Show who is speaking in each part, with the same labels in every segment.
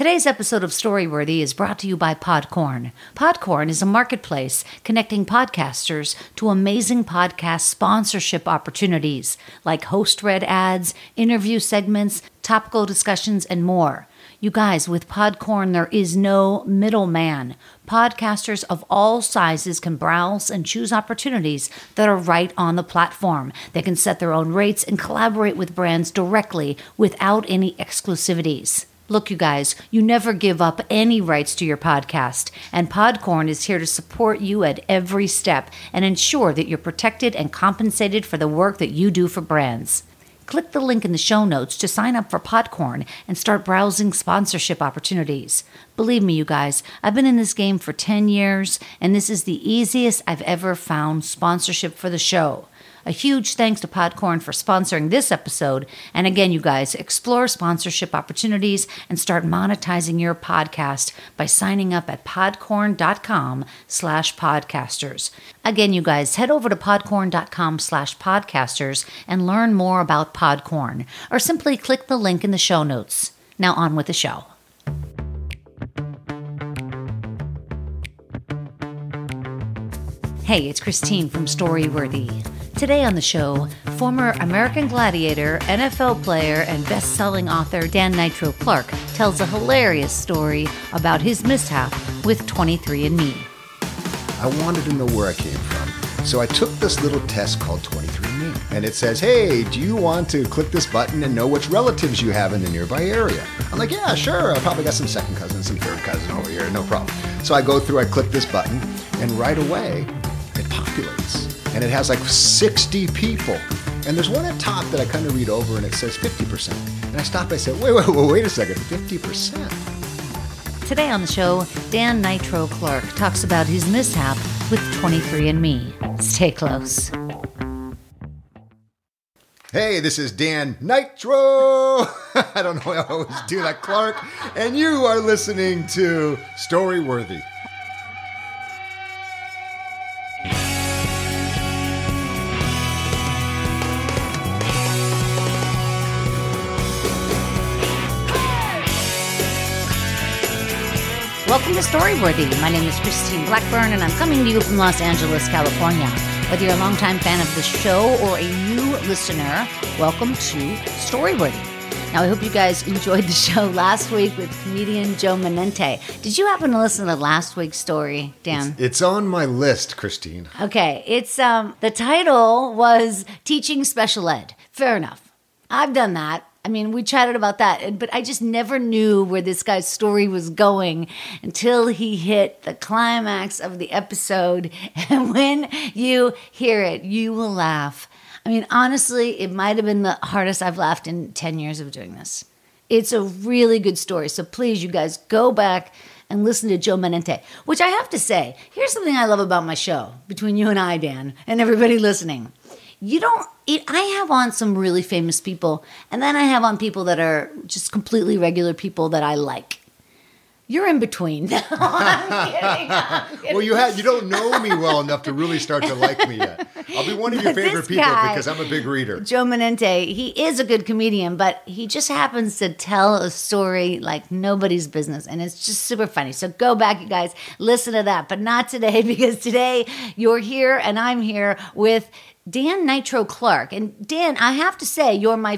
Speaker 1: Today's episode of Storyworthy is brought to you by Podcorn. Podcorn is a marketplace connecting podcasters to amazing podcast sponsorship opportunities like host-read ads, interview segments, topical discussions, and more. You guys, with Podcorn, there is no middleman. Podcasters of all sizes can browse and choose opportunities that are right on the platform. They can set their own rates and collaborate with brands directly without any exclusivities. Look, you guys, you never give up any rights to your podcast, and Podcorn is here to support you at every step and ensure that you're protected and compensated for the work that you do for brands. Click the link in the show notes to sign up for Podcorn and start browsing sponsorship opportunities. Believe me, you guys, I've been in this game for 10 years, and this is the easiest I've ever found sponsorship for the show. A huge thanks to Podcorn for sponsoring this episode. And again, you guys, explore sponsorship opportunities and start monetizing your podcast by signing up at podcorn.com/podcasters. Again, you guys, head over to podcorn.com/podcasters and learn more about Podcorn, or simply click the link in the show notes. Now on with the show. Hey, it's Christine from Storyworthy. Today on the show, former American Gladiator, NFL player, and best-selling author Dan Nitro Clark tells a hilarious story about his mishap with 23andMe.
Speaker 2: I wanted to know where I came from, so I took this little test called 23andMe, and it says, hey, do you want to click this button and know which relatives you have in the nearby area? I'm like, yeah, sure, I probably got some second cousins, some third cousins over here, no problem. So I go through, I click this button, and right away, it populates. And it has like 60 people. And there's one at top that I kind of read over and it says 50%. And I stop, I say, wait a second, 50%?
Speaker 1: Today on the show, Dan Nitro Clark talks about his mishap with 23andMe. Stay close.
Speaker 2: Hey, this is Dan Nitro. I don't know, I always do that, Clark. And you are listening to Storyworthy.
Speaker 1: Welcome to Storyworthy. My name is Christine Blackburn, and I'm coming to you from Los Angeles, California. Whether you're a longtime fan of the show or a new listener, welcome to Storyworthy. Now, I hope you guys enjoyed the show last week with comedian Joe Menente. Did you happen to listen to last week's story, Dan?
Speaker 2: It's on my list, Christine.
Speaker 1: Okay, it's the title was Teaching Special Ed. Fair enough. I've done that. I mean, we chatted about that, but I just never knew where this guy's story was going until he hit the climax of the episode. And when you hear it, you will laugh. I mean, honestly, it might have been the hardest I've laughed in 10 years of doing this. It's a really good story. So please, you guys, go back and listen to Joe Menente, which I have to say, here's something I love about my show, between you and I, Dan, and everybody listening. I have on some really famous people, and then I have on people that are just completely regular people that I like. You're in between. No, I'm kidding.
Speaker 2: Well, you don't know me well enough to really start to like me yet. I'll be one of your favorite people because I'm a big reader.
Speaker 1: Joe Menente, he is a good comedian, but he just happens to tell a story like nobody's business, and it's just super funny. So go back, you guys, listen to that, but not today, because today you're here and I'm here with Dan Nitro Clark. And Dan, I have to say, you're my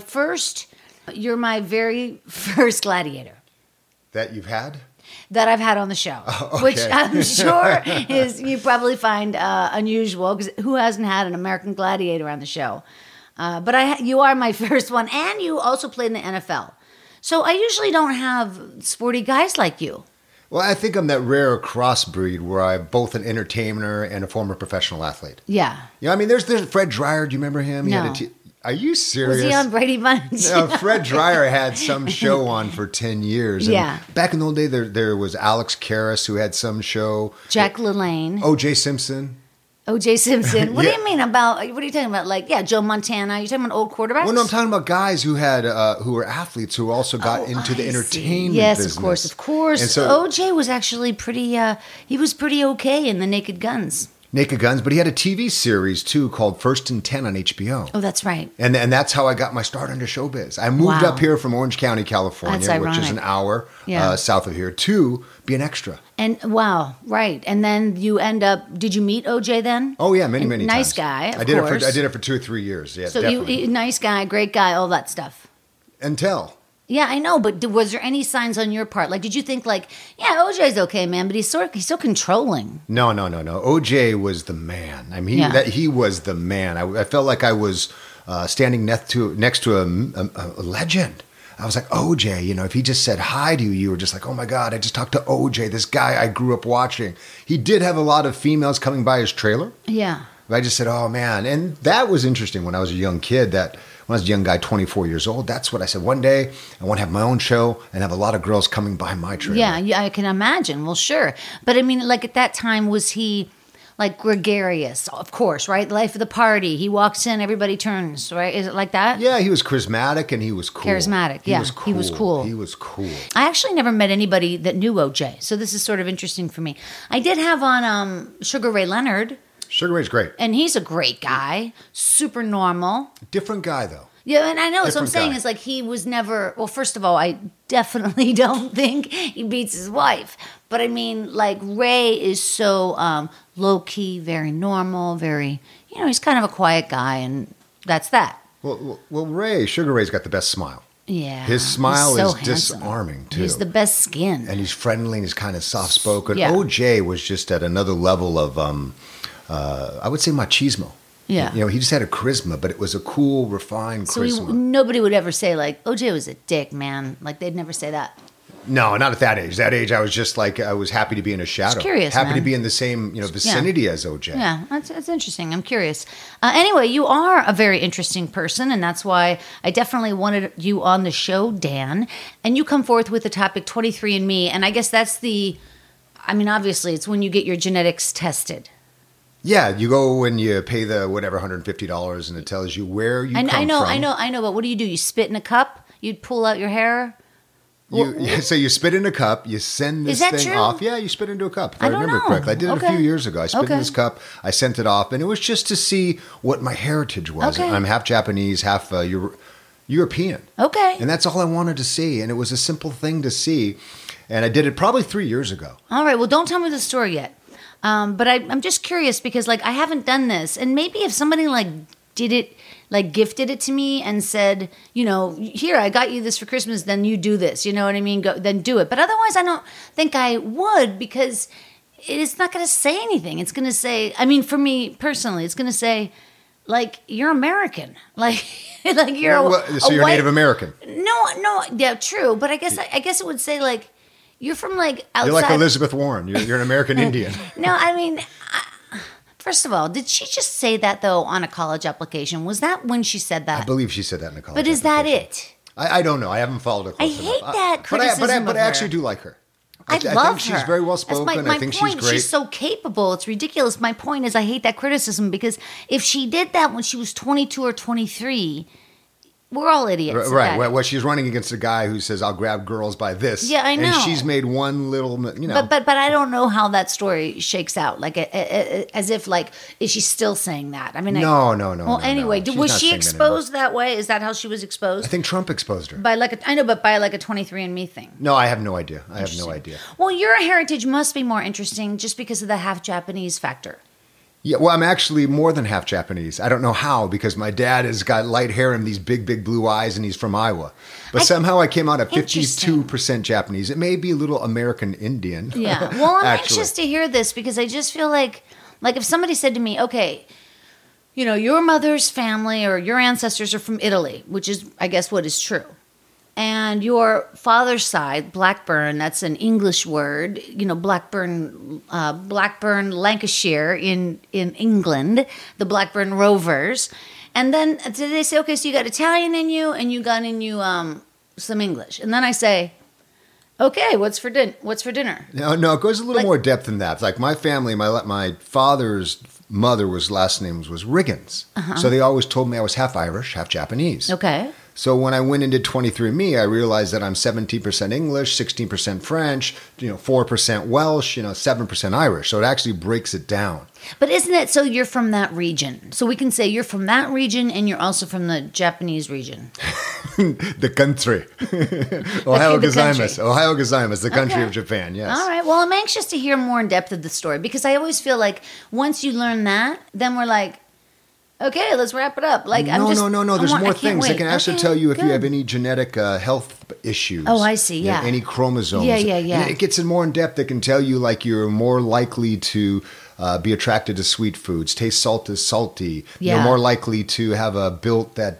Speaker 1: very first gladiator.
Speaker 2: That you've had?
Speaker 1: That I've had on the show, which I'm sure you probably find unusual, because who hasn't had an American Gladiator on the show? But you are my first one, and you also played in the NFL. So I usually don't have sporty guys like you.
Speaker 2: Well, I think I'm that rare crossbreed where I'm both an entertainer and a former professional athlete.
Speaker 1: Yeah.
Speaker 2: You know, I mean, there's Fred Dreyer. Do you remember him?
Speaker 1: No.
Speaker 2: Are you serious?
Speaker 1: Was he on Brady Bunch?
Speaker 2: No, Fred Dreyer had some show on for 10 years. And
Speaker 1: yeah.
Speaker 2: Back in the old day, there was Alex Karras who had some show.
Speaker 1: Jack LaLanne.
Speaker 2: O.J. Simpson.
Speaker 1: O.J. Simpson. What do you mean about, what are you talking about? Like, Joe Montana. You're talking about old quarterbacks?
Speaker 2: Well, no, I'm talking about guys who had, who were athletes who also got into the entertainment business.
Speaker 1: Yes, of course. And so O.J. was actually pretty, he was pretty okay in the Naked Guns.
Speaker 2: Naked Guns, but he had a TV series too called First and 10 on HBO.
Speaker 1: Oh, that's right.
Speaker 2: And that's how I got my start into showbiz. I moved up here from Orange County, California, which is an hour south of here, to be an extra.
Speaker 1: And wow, right. And then you end up, did you meet OJ then?
Speaker 2: Oh, yeah, many times.
Speaker 1: Nice guy, of
Speaker 2: I did
Speaker 1: course.
Speaker 2: I did it for 2 or 3 years. Yeah,
Speaker 1: so
Speaker 2: definitely.
Speaker 1: nice guy, great guy, all that stuff.
Speaker 2: Until.
Speaker 1: Yeah, I know, but was there any signs on your part? Like, did you think like, yeah, OJ's okay, man, but he's so controlling?
Speaker 2: No. OJ was the man. I mean, he was the man. I felt like I was standing next to a legend. I was like, OJ, if he just said hi to you, you were just like, oh my God, I just talked to OJ, this guy I grew up watching. He did have a lot of females coming by his trailer.
Speaker 1: Yeah.
Speaker 2: But I just said, oh man. And that was interesting when I was a young kid, when I was a young guy, 24 years old, that's what I said. One day, I want to have my own show and have a lot of girls coming by my trailer.
Speaker 1: Yeah, I can imagine. Well, sure. But I mean, like at that time, was he like gregarious? Of course, right? Life of the party. He walks in, everybody turns, right? Is it like that?
Speaker 2: Yeah, he was charismatic and he was cool.
Speaker 1: Charismatic, yeah. He was cool.
Speaker 2: He was cool.
Speaker 1: I actually never met anybody that knew OJ, so this is sort of interesting for me. I did have on Sugar Ray Leonard.
Speaker 2: Sugar Ray's great.
Speaker 1: And he's a great guy, super normal.
Speaker 2: Different guy, though.
Speaker 1: Yeah, and I know.
Speaker 2: Different
Speaker 1: so I'm saying
Speaker 2: guy.
Speaker 1: is like he was never, well, first of all, I definitely don't think he beats his wife. But I mean, like Ray is so low-key, very normal, very, he's kind of a quiet guy, and that's that.
Speaker 2: Well, Sugar Ray's got the best smile.
Speaker 1: Yeah.
Speaker 2: His smile
Speaker 1: so
Speaker 2: is
Speaker 1: handsome.
Speaker 2: disarming, too.
Speaker 1: He's the best skin.
Speaker 2: And he's friendly and he's kind of soft-spoken.
Speaker 1: Yeah.
Speaker 2: OJ was just at another level of, I would say machismo.
Speaker 1: Yeah.
Speaker 2: He just had a charisma, but it was a cool, refined charisma.
Speaker 1: So nobody would ever say, like, OJ was a dick, man. Like, they'd never say that.
Speaker 2: No, not at that age. That age, I was just like, I was happy to be in a shadow.
Speaker 1: Just curious,
Speaker 2: happy
Speaker 1: man.
Speaker 2: to be in the same, vicinity as OJ.
Speaker 1: Yeah, that's interesting. I'm curious. Anyway, you are a very interesting person, and that's why I definitely wanted you on the show, Dan. And you come forth with the topic 23andMe, and I guess that's obviously, it's when you get your genetics tested.
Speaker 2: Yeah, you go and you pay the whatever $150, and it tells you where you come from.
Speaker 1: I know. But what do? You spit in a cup? You'd pull out your hair.
Speaker 2: So you spit in a cup, you send this thing
Speaker 1: true?
Speaker 2: off. Yeah, you spit into a cup. If
Speaker 1: I
Speaker 2: I
Speaker 1: don't
Speaker 2: remember
Speaker 1: know.
Speaker 2: correctly. I did it a few years ago. I spit in this
Speaker 1: Okay.
Speaker 2: cup, I sent it off, and it was just to see what my heritage was.
Speaker 1: Okay.
Speaker 2: I'm half Japanese, half European.
Speaker 1: Okay.
Speaker 2: And that's all I wanted to see, and it was a simple thing to see. And I did it probably 3 years ago.
Speaker 1: All right. Well, don't tell me the story yet. But I'm just curious because, like, I haven't done this. And maybe if somebody, like, did it, like, gifted it to me and said, here, I got you this for Christmas, then you do this. You know what I mean? Then do it. But otherwise, I don't think I would because it's not going to say anything. It's going to say, for me personally, it's going to say, like, you're American. Like you're
Speaker 2: So you're
Speaker 1: white,
Speaker 2: Native American.
Speaker 1: No. Yeah, true. But I guess it would say, like, you're from, like, outside.
Speaker 2: You're like Elizabeth Warren. You're an American Indian.
Speaker 1: No, first of all, did she just say that, though, on a college application? Was that when she said that?
Speaker 2: I believe she said that in a college
Speaker 1: But is that
Speaker 2: application.
Speaker 1: it?
Speaker 2: I don't know. I haven't followed her close enough.
Speaker 1: hate that criticism
Speaker 2: But
Speaker 1: of
Speaker 2: I actually
Speaker 1: her.
Speaker 2: do like her.
Speaker 1: I
Speaker 2: think
Speaker 1: love her.
Speaker 2: she's very well spoken.
Speaker 1: That's my
Speaker 2: I think
Speaker 1: point.
Speaker 2: she's great.
Speaker 1: She's so capable. It's ridiculous. My point is I hate that criticism because if she did that when she was 22 or 23, we're all idiots.
Speaker 2: Right. Well, she's running against a guy who says, I'll grab girls by this.
Speaker 1: Yeah, I know.
Speaker 2: And she's made one little,
Speaker 1: But I don't know how that story shakes out. Like, as if, like, is she still saying that?
Speaker 2: No.
Speaker 1: Well, anyway,
Speaker 2: She's
Speaker 1: was
Speaker 2: not
Speaker 1: she
Speaker 2: saying that
Speaker 1: exposed that way? Is that how she was exposed?
Speaker 2: I think Trump exposed her.
Speaker 1: By like a 23andMe thing.
Speaker 2: No, I have no idea. I have no idea.
Speaker 1: Well, your heritage must be more interesting just because of the half Japanese factor.
Speaker 2: Yeah, well, I'm actually more than half Japanese. I don't know how, because my dad has got light hair and these big, big blue eyes, and he's from Iowa. But somehow I came out at 52% Japanese. It may be a little American Indian.
Speaker 1: Yeah. Well, I'm
Speaker 2: actually.
Speaker 1: anxious to hear this because I just feel like if somebody said to me, okay, your mother's family or your ancestors are from Italy, which is, I guess, what is true. And your father's side, Blackburn, that's an English word, Blackburn, Lancashire in England, the Blackburn Rovers. And then they say, okay, so you got Italian in you and you got in you some English. And then I say, okay, what's for dinner?
Speaker 2: No, it goes a little more depth than that. It's like my family, my father's mother last name was Riggins. Uh-huh. So they always told me I was half Irish, half Japanese.
Speaker 1: Okay.
Speaker 2: So when I went into 23andMe, I realized that I'm 17% English, 16% French, 4% Welsh, 7% Irish. So it actually breaks it down.
Speaker 1: But isn't it so you're from that region? So we can say you're from that region and you're also from the Japanese region.
Speaker 2: The country. Ohio gozaimasu. Ohio gozaimasu, the country of Japan, yes.
Speaker 1: All right. Well, I'm anxious to hear more in depth of the story because I always feel like once you learn that, then we're like, okay, let's wrap it up. Like,
Speaker 2: no. There's more things. They can actually tell you if you have any genetic health issues.
Speaker 1: Oh, I see. Yeah.
Speaker 2: Any chromosomes.
Speaker 1: Yeah.
Speaker 2: It gets in more in depth. They can tell you like you're more likely to be attracted to sweet foods. Taste salt is salty.
Speaker 1: Yeah.
Speaker 2: You're more likely to have a built that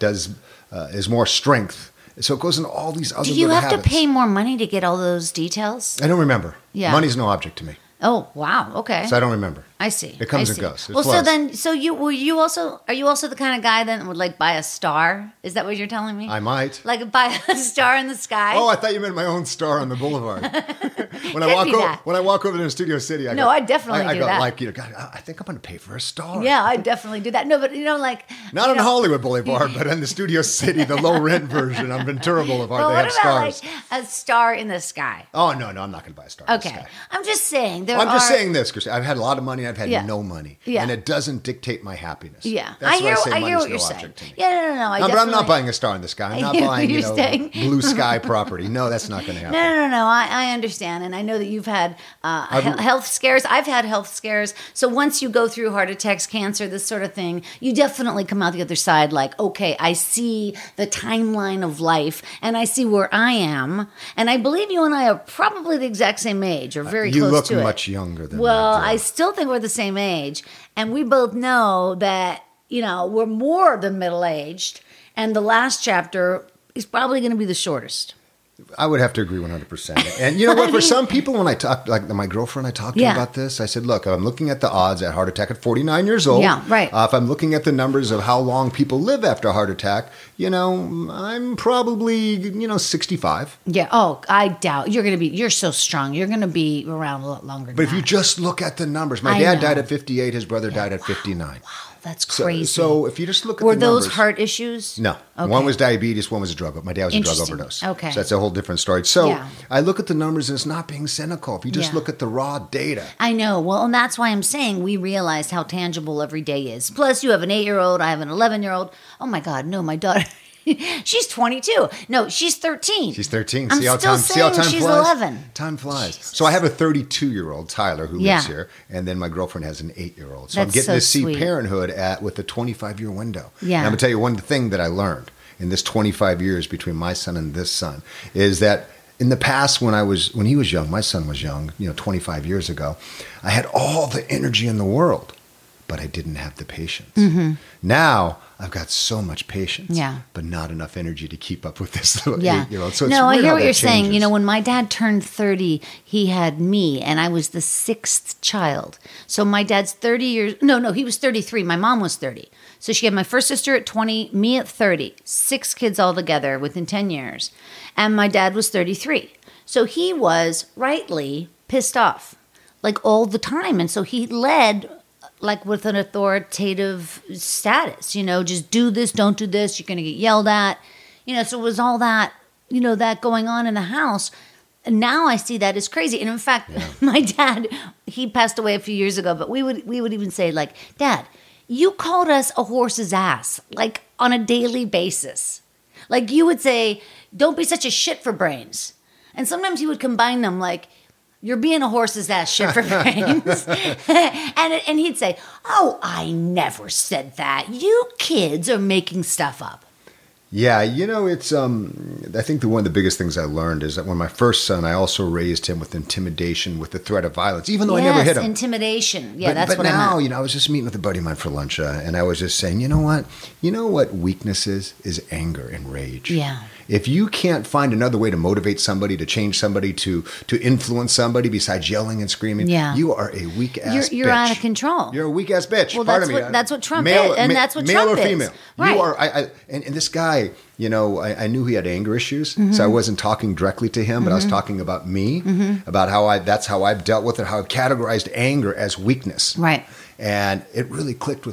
Speaker 2: is more strength. So it goes into all these other.
Speaker 1: Do you have
Speaker 2: habits.
Speaker 1: to pay more money to get all those details?
Speaker 2: I don't remember.
Speaker 1: Yeah.
Speaker 2: Money's no object to me.
Speaker 1: Oh, wow. Okay.
Speaker 2: So I don't remember.
Speaker 1: I see.
Speaker 2: It comes and goes.
Speaker 1: Well, so are you also the kind of guy that would like buy a star? Is that what you're telling me?
Speaker 2: I might.
Speaker 1: Like buy a star in the sky?
Speaker 2: Oh, I thought you meant my own star on the boulevard. When I walk over to Studio City, I definitely do that. Like, God, I think I'm going to pay for a star.
Speaker 1: Yeah, I definitely do that. No, but like
Speaker 2: not on Hollywood Boulevard, but in the Studio City, the low rent version on Ventura Boulevard.
Speaker 1: Well,
Speaker 2: they have stars.
Speaker 1: Like a star in the sky?
Speaker 2: Oh no, I'm not going to buy a star.
Speaker 1: Okay,
Speaker 2: in the sky.
Speaker 1: I'm just saying
Speaker 2: I'm just saying this, Christy. I've had a lot of money. I've had no money,
Speaker 1: and
Speaker 2: it doesn't dictate my happiness.
Speaker 1: Yeah,
Speaker 2: that's
Speaker 1: I
Speaker 2: why I
Speaker 1: hear what you're saying. Yeah, no.
Speaker 2: But I'm not buying a star in the sky. I'm not buying blue sky property. No, that's not going to happen.
Speaker 1: No. I understand, and I know that you've had health scares. I've had health scares. So once you go through heart attacks, cancer, this sort of thing, you definitely come out the other side like, okay, I see the timeline of life, and I see where I am, and I believe you and I are probably the exact same age, or very close to it.
Speaker 2: You look much younger than
Speaker 1: Well,
Speaker 2: I do.
Speaker 1: I still think we're the same age, and we both know that, we're more than middle-aged, and the last chapter is probably going to be the shortest.
Speaker 2: I would have to agree 100%. And you know what? For some people, when I talk, like my girlfriend, I talked to her about this. I said, look, I'm looking at the odds at heart attack at 49 years old.
Speaker 1: Yeah, right.
Speaker 2: If I'm looking at the numbers of how long people live after a heart attack, I'm probably, 65.
Speaker 1: Yeah. Oh, I doubt you're so strong. You're going to be around a lot longer than
Speaker 2: But if
Speaker 1: that.
Speaker 2: you just look at the numbers, my dad died at 58, his brother died at 59.
Speaker 1: Wow. That's crazy.
Speaker 2: So if you just look at
Speaker 1: Were
Speaker 2: the numbers.
Speaker 1: those heart issues?
Speaker 2: No.
Speaker 1: Okay.
Speaker 2: One was diabetes, one was a drug. My dad was a drug overdose.
Speaker 1: Okay.
Speaker 2: So that's a whole different story. So I look at the numbers and it's not being cynical. If you just look at the raw data.
Speaker 1: I know. Well, and that's why I'm saying we realized how tangible every day is. Plus, you have an 8-year-old. I have an 11-year-old. Oh, my God. No, my daughter. She's 22. No, she's 13.
Speaker 2: She's 13.
Speaker 1: I'm still saying she's
Speaker 2: flies?
Speaker 1: 11.
Speaker 2: Time flies.
Speaker 1: Jesus.
Speaker 2: So I have a 32-year-old, Tyler, who lives here, and then my girlfriend has an 8-year-old. So I'm
Speaker 1: That's
Speaker 2: getting
Speaker 1: so
Speaker 2: to see
Speaker 1: sweet.
Speaker 2: parenthood with a 25-year window.
Speaker 1: Yeah.
Speaker 2: And I'm going to tell you one thing that I learned in this 25 years between my son and this son is that in the past, when he was young, my son was young, 25 years ago, I had all the energy in the world, but I didn't have the patience. Mm-hmm. Now I've got so much patience, but not enough energy to keep up with this little 8-year-old. So
Speaker 1: no, I hear what you're saying.
Speaker 2: changes.
Speaker 1: When my dad turned 30, he had me, and I was the 6th child. So my dad's 30 years. No, he was 33. My mom was 30. So she had my first sister at 20, me at 30, 6 kids all together within 10 years. And my dad was 33. So he was rightly pissed off, like all the time. And so he led like with an authoritative status, just do this, don't do this, you're going to get yelled at. So it was all that, that going on in the house. And now I see that as crazy. And in fact, my dad, he passed away a few years ago, but we would even say like, Dad, you called us a horse's ass, like on a daily basis. Like you would say, don't be such a shit for brains. And sometimes he would combine them like, you're being a horse's ass shit for brains. and he'd say, oh, I never said that. You kids are making stuff up.
Speaker 2: Yeah, it's, I think one of the biggest things I learned is that when my first son, I also raised him with intimidation, with the threat of violence, even though I never hit him.
Speaker 1: Intimidation. Yeah,
Speaker 2: but
Speaker 1: what
Speaker 2: now,
Speaker 1: I meant.
Speaker 2: I was just meeting with a buddy of mine for lunch, and I was just saying, you know what weakness is anger and rage.
Speaker 1: Yeah.
Speaker 2: If you can't find another way to motivate somebody, to change somebody, to influence somebody besides yelling and screaming, you are a weak-ass bitch.
Speaker 1: You're out of control.
Speaker 2: You're a weak-ass bitch.
Speaker 1: Well,
Speaker 2: Pardon me.
Speaker 1: That's what Trump
Speaker 2: male,
Speaker 1: is. And that's what
Speaker 2: male
Speaker 1: Trump
Speaker 2: or
Speaker 1: is.
Speaker 2: female.
Speaker 1: Right.
Speaker 2: You are, and this guy, I knew he had anger issues, so I wasn't talking directly to him, but I was talking about me, about that's how I've dealt with it, how I've categorized anger as weakness.
Speaker 1: Right.
Speaker 2: And it really clicked with him.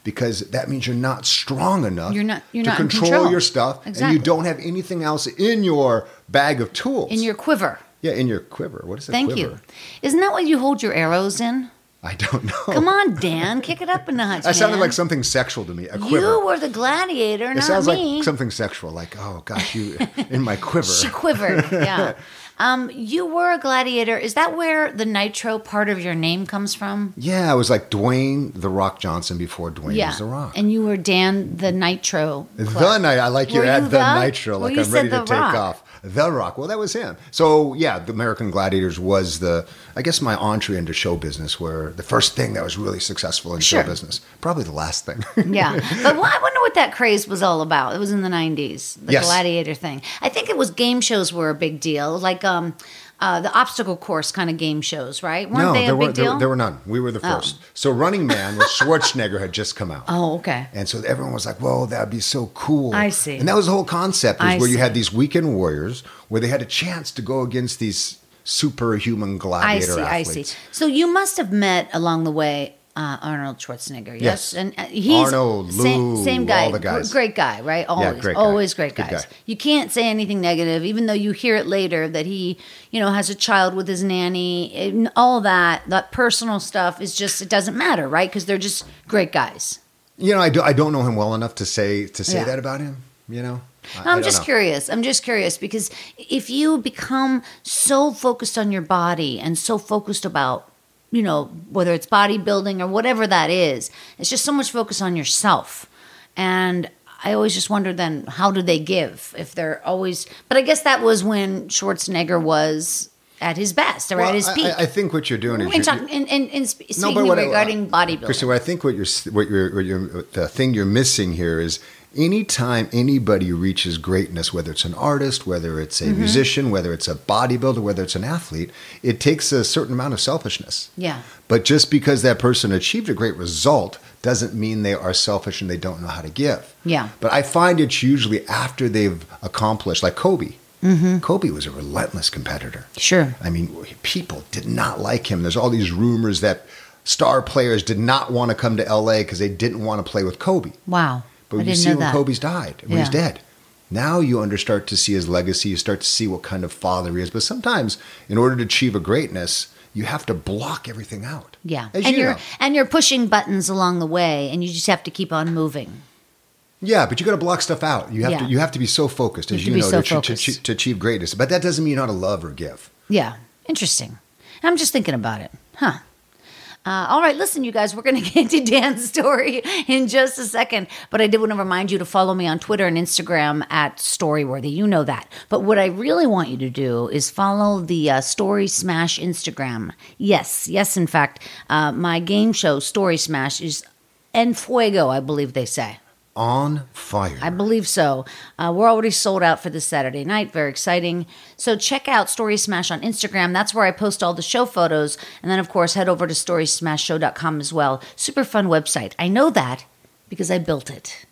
Speaker 2: because that means you're not strong enough
Speaker 1: You're
Speaker 2: to
Speaker 1: not in
Speaker 2: control your stuff.
Speaker 1: Exactly.
Speaker 2: And you don't have anything else in your bag of tools.
Speaker 1: In your quiver.
Speaker 2: Yeah, in your quiver. What is a
Speaker 1: Thank
Speaker 2: quiver?
Speaker 1: you. Isn't that what you hold your arrows in?
Speaker 2: I don't know.
Speaker 1: Come on, Dan. Kick it up a notch,
Speaker 2: That sounded
Speaker 1: man.
Speaker 2: like something sexual to me. A quiver.
Speaker 1: You were the gladiator,
Speaker 2: It
Speaker 1: not
Speaker 2: sounds
Speaker 1: me.
Speaker 2: like something sexual. Like, oh gosh, you in my quiver.
Speaker 1: She quivered, yeah. You were a gladiator. Is that where the Nitro part of your name comes from?
Speaker 2: Yeah, it was like Dwayne The Rock Johnson before Dwayne
Speaker 1: Yeah.
Speaker 2: was The Rock.
Speaker 1: And you were Dan the Nitro.
Speaker 2: The Night. I like you
Speaker 1: Were
Speaker 2: at
Speaker 1: you
Speaker 2: the
Speaker 1: the?
Speaker 2: Nitro,
Speaker 1: Well,
Speaker 2: like
Speaker 1: you
Speaker 2: I'm ready
Speaker 1: said
Speaker 2: to
Speaker 1: The
Speaker 2: take
Speaker 1: Rock.
Speaker 2: off. The Rock. Well, that was him. So yeah, the American Gladiators was I guess my entree into show business, where the first thing that was really successful in
Speaker 1: Sure.
Speaker 2: show business. Probably the last thing.
Speaker 1: Yeah. But I wonder what that craze was all about. It was in the 90s, the
Speaker 2: Yes.
Speaker 1: gladiator thing. I think it was game shows were a big deal, like the obstacle course kind of game shows, right? Weren't they a big deal?
Speaker 2: There were none. We were the first. So Running Man with Schwarzenegger had just come out.
Speaker 1: Oh, okay.
Speaker 2: And so everyone was like, "Whoa, that'd be so cool!"
Speaker 1: I see.
Speaker 2: And that was the whole concept,
Speaker 1: I
Speaker 2: is where you
Speaker 1: see.
Speaker 2: had these weekend warriors, where they had a chance to go against these superhuman
Speaker 1: I
Speaker 2: gladiator
Speaker 1: see, I
Speaker 2: athletes.
Speaker 1: see. So you must have met along the way Arnold Schwarzenegger, yes?
Speaker 2: Yes.
Speaker 1: And he's
Speaker 2: Arnold,
Speaker 1: same
Speaker 2: Lou,
Speaker 1: guy,
Speaker 2: all the guys.
Speaker 1: great guy, right? Always,
Speaker 2: great guy.
Speaker 1: always great
Speaker 2: Good
Speaker 1: guys.
Speaker 2: guy.
Speaker 1: You can't say anything negative, even though you hear it later that he, has a child with his nanny. And all that personal stuff is just, it doesn't matter, right? Because they're just great guys.
Speaker 2: I don't know him well enough to say
Speaker 1: Yeah.
Speaker 2: that about him.
Speaker 1: I'm just curious. I'm just curious because if you become so focused on your body and so focused about, whether it's bodybuilding or whatever that is, it's just so much focus on yourself. And I always just wonder then, how do they give if they're always, but I guess that was when Schwarzenegger was at his best or at his peak.
Speaker 2: I think what you're doing is
Speaker 1: Speaking regarding bodybuilding.
Speaker 2: Christian, I think the thing you're missing here is anytime anybody reaches greatness, whether it's an artist, whether it's a musician, whether it's a bodybuilder, whether it's an athlete, it takes a certain amount of selfishness.
Speaker 1: Yeah.
Speaker 2: But just because that person achieved a great result doesn't mean they are selfish and they don't know how to give.
Speaker 1: Yeah.
Speaker 2: But I find it's usually after they've accomplished, like Kobe. Mm-hmm. Kobe was a relentless competitor.
Speaker 1: Sure.
Speaker 2: I mean, people did not like him. There's all these rumors that star players did not want to come to LA because they didn't want to play with Kobe.
Speaker 1: Wow.
Speaker 2: But
Speaker 1: I
Speaker 2: you
Speaker 1: didn't
Speaker 2: see
Speaker 1: know
Speaker 2: when
Speaker 1: that.
Speaker 2: Kobe's died, when he's dead. Now you start to see his legacy. You start to see what kind of father he is. But sometimes, in order to achieve a greatness, you have to block everything out.
Speaker 1: Yeah.
Speaker 2: As
Speaker 1: And
Speaker 2: you
Speaker 1: you're
Speaker 2: know.
Speaker 1: and you're pushing buttons along the way and you just have to keep on moving.
Speaker 2: Yeah, but you got to block stuff out. You have to be so focused,
Speaker 1: You
Speaker 2: as
Speaker 1: have to
Speaker 2: you
Speaker 1: be
Speaker 2: know,
Speaker 1: so
Speaker 2: to
Speaker 1: focused.
Speaker 2: to achieve greatness. But that doesn't mean you know how to love or give.
Speaker 1: Yeah. Interesting. I'm just thinking about it. Huh. All right, listen, you guys, we're going to get to Dan's story in just a second. But I did want to remind you to follow me on Twitter and Instagram at Storyworthy. You know that. But what I really want you to do is follow the Story Smash Instagram. Yes, in fact, my game show, Story Smash, is en fuego, I believe they say.
Speaker 2: On fire.
Speaker 1: I believe so. We're already sold out for this Saturday night. Very exciting. So check out Story Smash on Instagram. That's where I post all the show photos. And then, of course, head over to storysmashshow.com as well. Super fun website. I know that because I built it.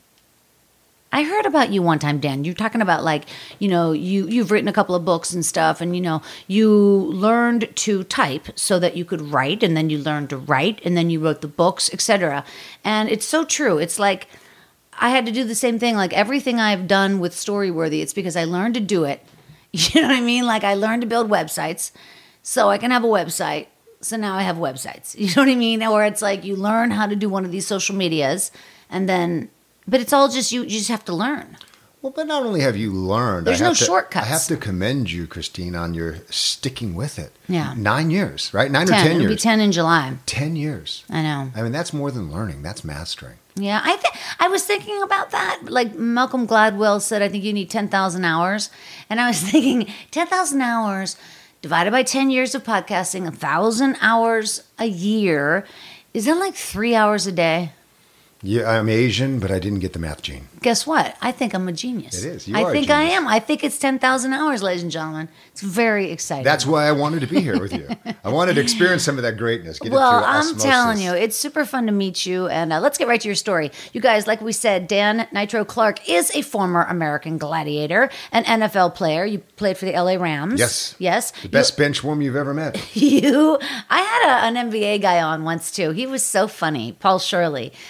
Speaker 1: I heard about you one time, Dan. You're talking about you've written a couple of books and stuff, and you learned to type so that you could write, and then you learned to write, and then you wrote the books, etc. And it's so true. It's like I had to do the same thing. Like everything I've done with Storyworthy, it's because I learned to do it. You know what I mean? Like I learned to build websites so I can have a website. So now I have websites. You know what I mean? Or it's like you learn how to do one of these social medias and then, but it's all just, you just have to learn.
Speaker 2: Well, but not only have you learned,
Speaker 1: There's no shortcuts.
Speaker 2: I have to commend you, Christine, on your sticking with it.
Speaker 1: Yeah.
Speaker 2: 9 years, right? 9 or
Speaker 1: 10.
Speaker 2: 10
Speaker 1: It'll
Speaker 2: years.
Speaker 1: be 10 in July.
Speaker 2: 10 years.
Speaker 1: I know.
Speaker 2: I mean, that's more than learning. That's mastering.
Speaker 1: Yeah, I was thinking about that. Like Malcolm Gladwell said, I think you need 10,000 hours. And I was thinking 10,000 hours divided by 10 years of podcasting, 1,000 hours a year. Is that like 3 hours a day?
Speaker 2: Yeah, I'm Asian, but I didn't get the math gene.
Speaker 1: Guess what? I think I'm a genius.
Speaker 2: It is. You
Speaker 1: I
Speaker 2: are a
Speaker 1: think I
Speaker 2: genius.
Speaker 1: am. I think it's 10,000 hours, ladies and gentlemen. It's very exciting.
Speaker 2: That's why I wanted to be here with you. I wanted to experience some of that greatness. Get
Speaker 1: Well,
Speaker 2: it through
Speaker 1: I'm
Speaker 2: osmosis.
Speaker 1: telling you, it's super fun to meet you. And let's get right to your story. You guys, like we said, Dan Nitro Clark is a former American gladiator, an NFL player. You played for the LA Rams.
Speaker 2: Yes.
Speaker 1: Yes.
Speaker 2: The best bench woman you've ever met.
Speaker 1: I had an NBA guy on once too. He was so funny. Paul Shirley, a guy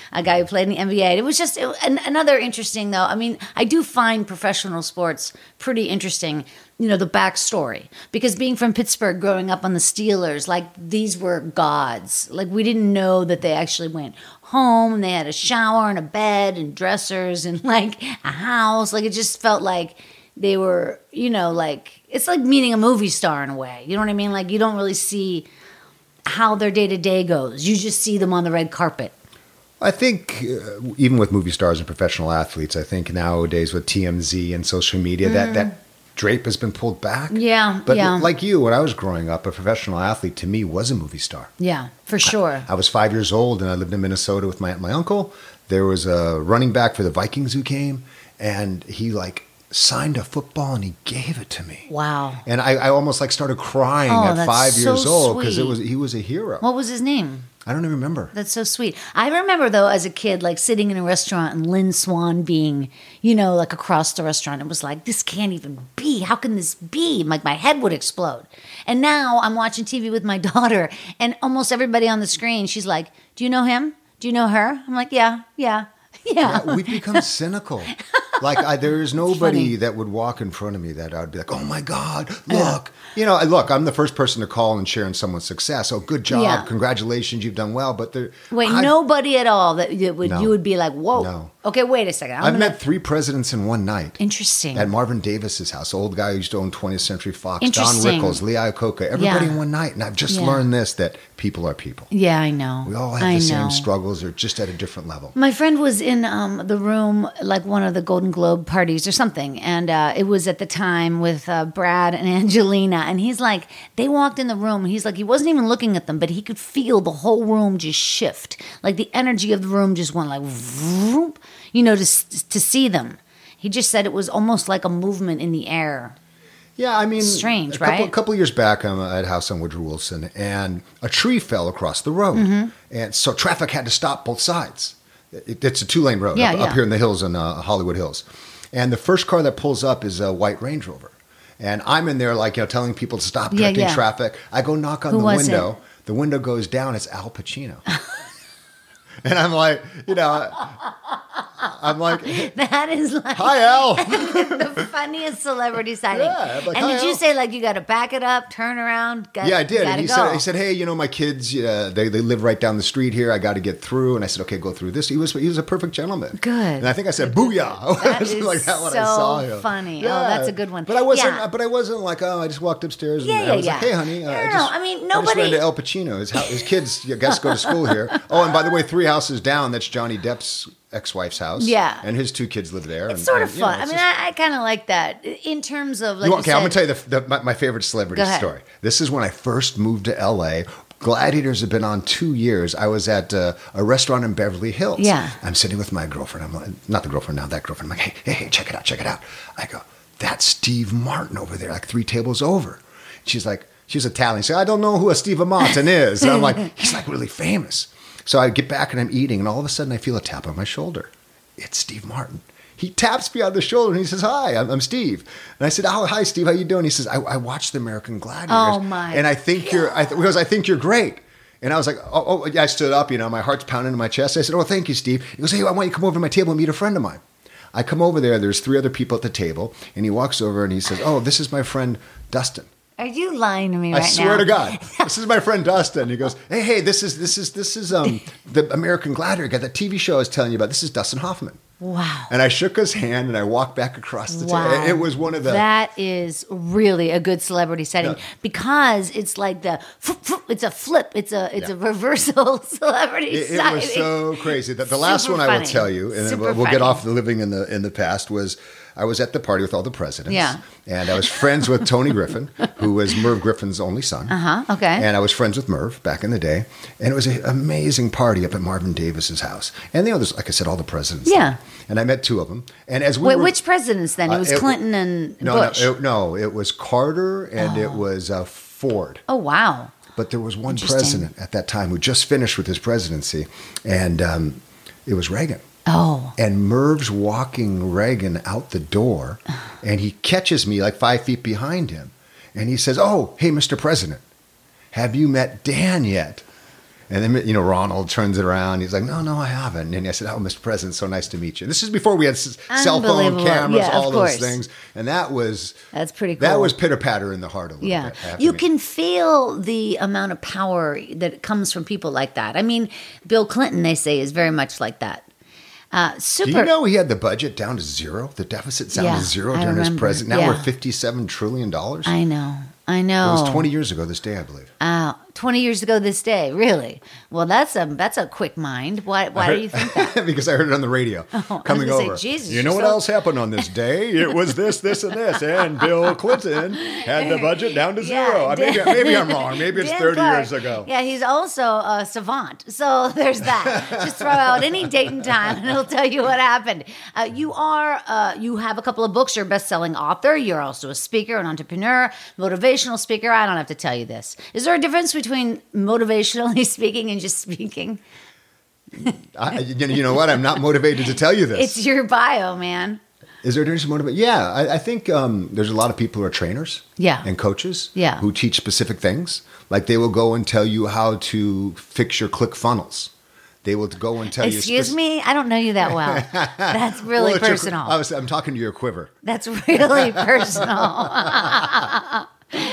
Speaker 1: He played in the NBA. It was just another interesting, though. I mean, I do find professional sports pretty interesting, the backstory. Because being from Pittsburgh, growing up on the Steelers, like, these were gods. Like, we didn't know that they actually went home and they had a shower and a bed and dressers and, like, a house. Like, it just felt like they were, like, it's like meeting a movie star in a way. You know what I mean? Like, you don't really see how their day-to-day goes. You just see them on the red carpet.
Speaker 2: I think even with movie stars and professional athletes, I think nowadays with TMZ and social media, that drape has been pulled back.
Speaker 1: Yeah,
Speaker 2: but
Speaker 1: yeah.
Speaker 2: like you, when I was growing up, a professional athlete to me was a movie star.
Speaker 1: Yeah, for sure.
Speaker 2: I was 5 years old and I lived in Minnesota with my aunt and my uncle. There was a running back for the Vikings who came, and he signed a football and he gave it to me.
Speaker 1: Wow.
Speaker 2: And I almost started crying at 5 years old because he was a hero.
Speaker 1: What was his name?
Speaker 2: I don't even remember.
Speaker 1: That's so sweet. I remember, though, as a kid, sitting in a restaurant and Lynn Swan being, across the restaurant. It was like, this can't even be. How can this be? Like, my head would explode. And now I'm watching TV with my daughter, and almost everybody on the screen, she's like, do you know him? Do you know her? I'm like, yeah.
Speaker 2: We've become cynical. There is nobody that would walk in front of me that I would be like, oh my God, look. Look, I'm the first person to call and share in someone's success. Oh, good job.
Speaker 1: Yeah.
Speaker 2: Congratulations. You've done well. But
Speaker 1: nobody at all that you would be like, whoa.
Speaker 2: No.
Speaker 1: Okay, wait a second.
Speaker 2: I've met 3 presidents in one night.
Speaker 1: Interesting.
Speaker 2: At Marvin Davis's house, old guy who used to own 20th Century Fox, Don
Speaker 1: Interesting.
Speaker 2: Rickles, Lee Iacocca, everybody in one night. And I've just learned this, that people are people.
Speaker 1: Yeah, I know.
Speaker 2: We all have the same struggles. They're just at a different level.
Speaker 1: My friend was in the room, one of the Golden Globe parties or something, and it was at the time with Brad and Angelina, and he's like, they walked in the room, and he's like, he wasn't even looking at them, but he could feel the whole room just shift. Like, the energy of the room just went vroom, to see them. He just said it was almost like a movement in the air.
Speaker 2: Yeah, I mean,
Speaker 1: strange,
Speaker 2: a couple years back, I'm at a house on Woodrow Wilson, and a tree fell across the road, and so traffic had to stop both sides. It's a 2-lane road up here in the hills in Hollywood Hills, and the first car that pulls up is a white Range Rover, and I'm in there telling people to stop directing traffic. I go knock on the window. The window goes down. It's Al Pacino. And I'm like,
Speaker 1: that is like,
Speaker 2: hi, Al.
Speaker 1: the funniest celebrity sighting.
Speaker 2: Yeah,
Speaker 1: and did you say you got to back it up, turn around?
Speaker 2: Yeah, I did. And he said, hey, my kids, they live right down the street here. I got to get through. And I said, okay, go through this. He was a perfect gentleman.
Speaker 1: Good.
Speaker 2: And I think I said, booyah.
Speaker 1: That is
Speaker 2: when I saw him.
Speaker 1: Funny.
Speaker 2: Yeah.
Speaker 1: Oh, that's a good one.
Speaker 2: But I wasn't like, oh, I just walked upstairs. And I was like, hey, honey.
Speaker 1: I mean,
Speaker 2: I just ran to El Pacino. His kids, I guess, go to school here. Oh, and by the way, 3 houses down, that's Johnny Depp's ex-wife's house.
Speaker 1: Yeah.
Speaker 2: And his 2 kids live there.
Speaker 1: It's sort of fun. I kind of like that in terms of
Speaker 2: okay, I'm going to tell you my favorite celebrity story. This is when I first moved to L.A. Gladiators had been on 2 years. I was at a restaurant in Beverly Hills.
Speaker 1: Yeah.
Speaker 2: I'm sitting with my girlfriend. I'm like, not the girlfriend now, that girlfriend. I'm like, hey, check it out. I go, that's Steve Martin over there, 3 tables over. She's like, she's Italian. She said, I don't know who a Steve Martin is. And I'm like, he's really famous. So I get back and I'm eating, and all of a sudden I feel a tap on my shoulder. It's Steve Martin. He taps me on the shoulder and he says, hi, I'm Steve. And I said, oh, hi, Steve. How you doing? He says, I watched the American Gladiators.
Speaker 1: Oh, my
Speaker 2: And I think because I think you're great. And I was like, oh, yeah, I stood up, my heart's pounding in my chest. I said, oh, thank you, Steve. He goes, hey, I want you to come over to my table and meet a friend of mine. I come over there's 3 other people at the table, and he walks over and he says, oh, this is my friend Dustin.
Speaker 1: Are you lying to me right now?
Speaker 2: I swear to God. This is my friend Dustin. He goes, hey, this is the American Gladiator guy, that TV show I was telling you about. This is Dustin Hoffman.
Speaker 1: Wow.
Speaker 2: And I shook his hand and I walked back across the table. It was one of the...
Speaker 1: That is really a good celebrity setting because it's like it's a flip. It's a reversal celebrity setting.
Speaker 2: It was so crazy. The last one I will tell you, and then we'll get off the living in the past, was I was at the party with all the presidents.
Speaker 1: Yeah.
Speaker 2: And I was friends with Tony Griffin, who was Merv Griffin's only son.
Speaker 1: Okay.
Speaker 2: And I was friends with Merv back in the day. And it was an amazing party up at Marvin Davis's house. And there's, like I said, all the presidents.
Speaker 1: Yeah.
Speaker 2: There. And I met 2 of them. And as
Speaker 1: which presidents then? It was Clinton and Bush.
Speaker 2: No, it was Carter and it was Ford.
Speaker 1: Oh, wow.
Speaker 2: But there was one president at that time who just finished with his presidency, and it was Reagan.
Speaker 1: Oh.
Speaker 2: And Merv's walking Reagan out the door, and he catches me 5 feet behind him. And he says, oh, hey, Mr. President, have you met Dan yet? And then, Ronald turns it around. He's like, no, I haven't. And I said, oh, Mr. President, so nice to meet you. This is before we had cell phone cameras, all those things. And that's
Speaker 1: pretty cool.
Speaker 2: That was pitter-patter in the heart a little bit.
Speaker 1: You can feel the amount of power that comes from people like that. I mean, Bill Clinton, they say, is very much like that. Super.
Speaker 2: Do you know he had the budget down to zero? The deficit down to zero during his presidency. Now we're $57 trillion.
Speaker 1: I know.
Speaker 2: It was 20 years ago this day, I believe.
Speaker 1: 20 years ago this day, really? Well, that's a quick mind. Why do you think that?
Speaker 2: Because I heard it on the radio coming over.
Speaker 1: Say, Jesus,
Speaker 2: you know what else happened on this day? It was this, and this. And Bill Clinton had the budget down to zero. Maybe I'm wrong. Maybe it's 30 years ago.
Speaker 1: Yeah, he's also a savant. So there's that. Just throw out any date and time and he'll tell you what happened. You have a couple of books. You're a best-selling author. You're also a speaker, an entrepreneur, motivational speaker. I don't have to tell you this. Is there a difference between motivationally speaking and just speaking?
Speaker 2: You know what? I'm not motivated to tell you this.
Speaker 1: It's your bio, man.
Speaker 2: Is there a difference in motivation? Yeah, I think there's a lot of people who are trainers and coaches who teach specific things. Like they will go and tell you how to fix your ClickFunnels. They will go and tell you.
Speaker 1: Excuse me? I don't know you that well. That's really personal.
Speaker 2: I'm talking to your quiver.
Speaker 1: That's really personal.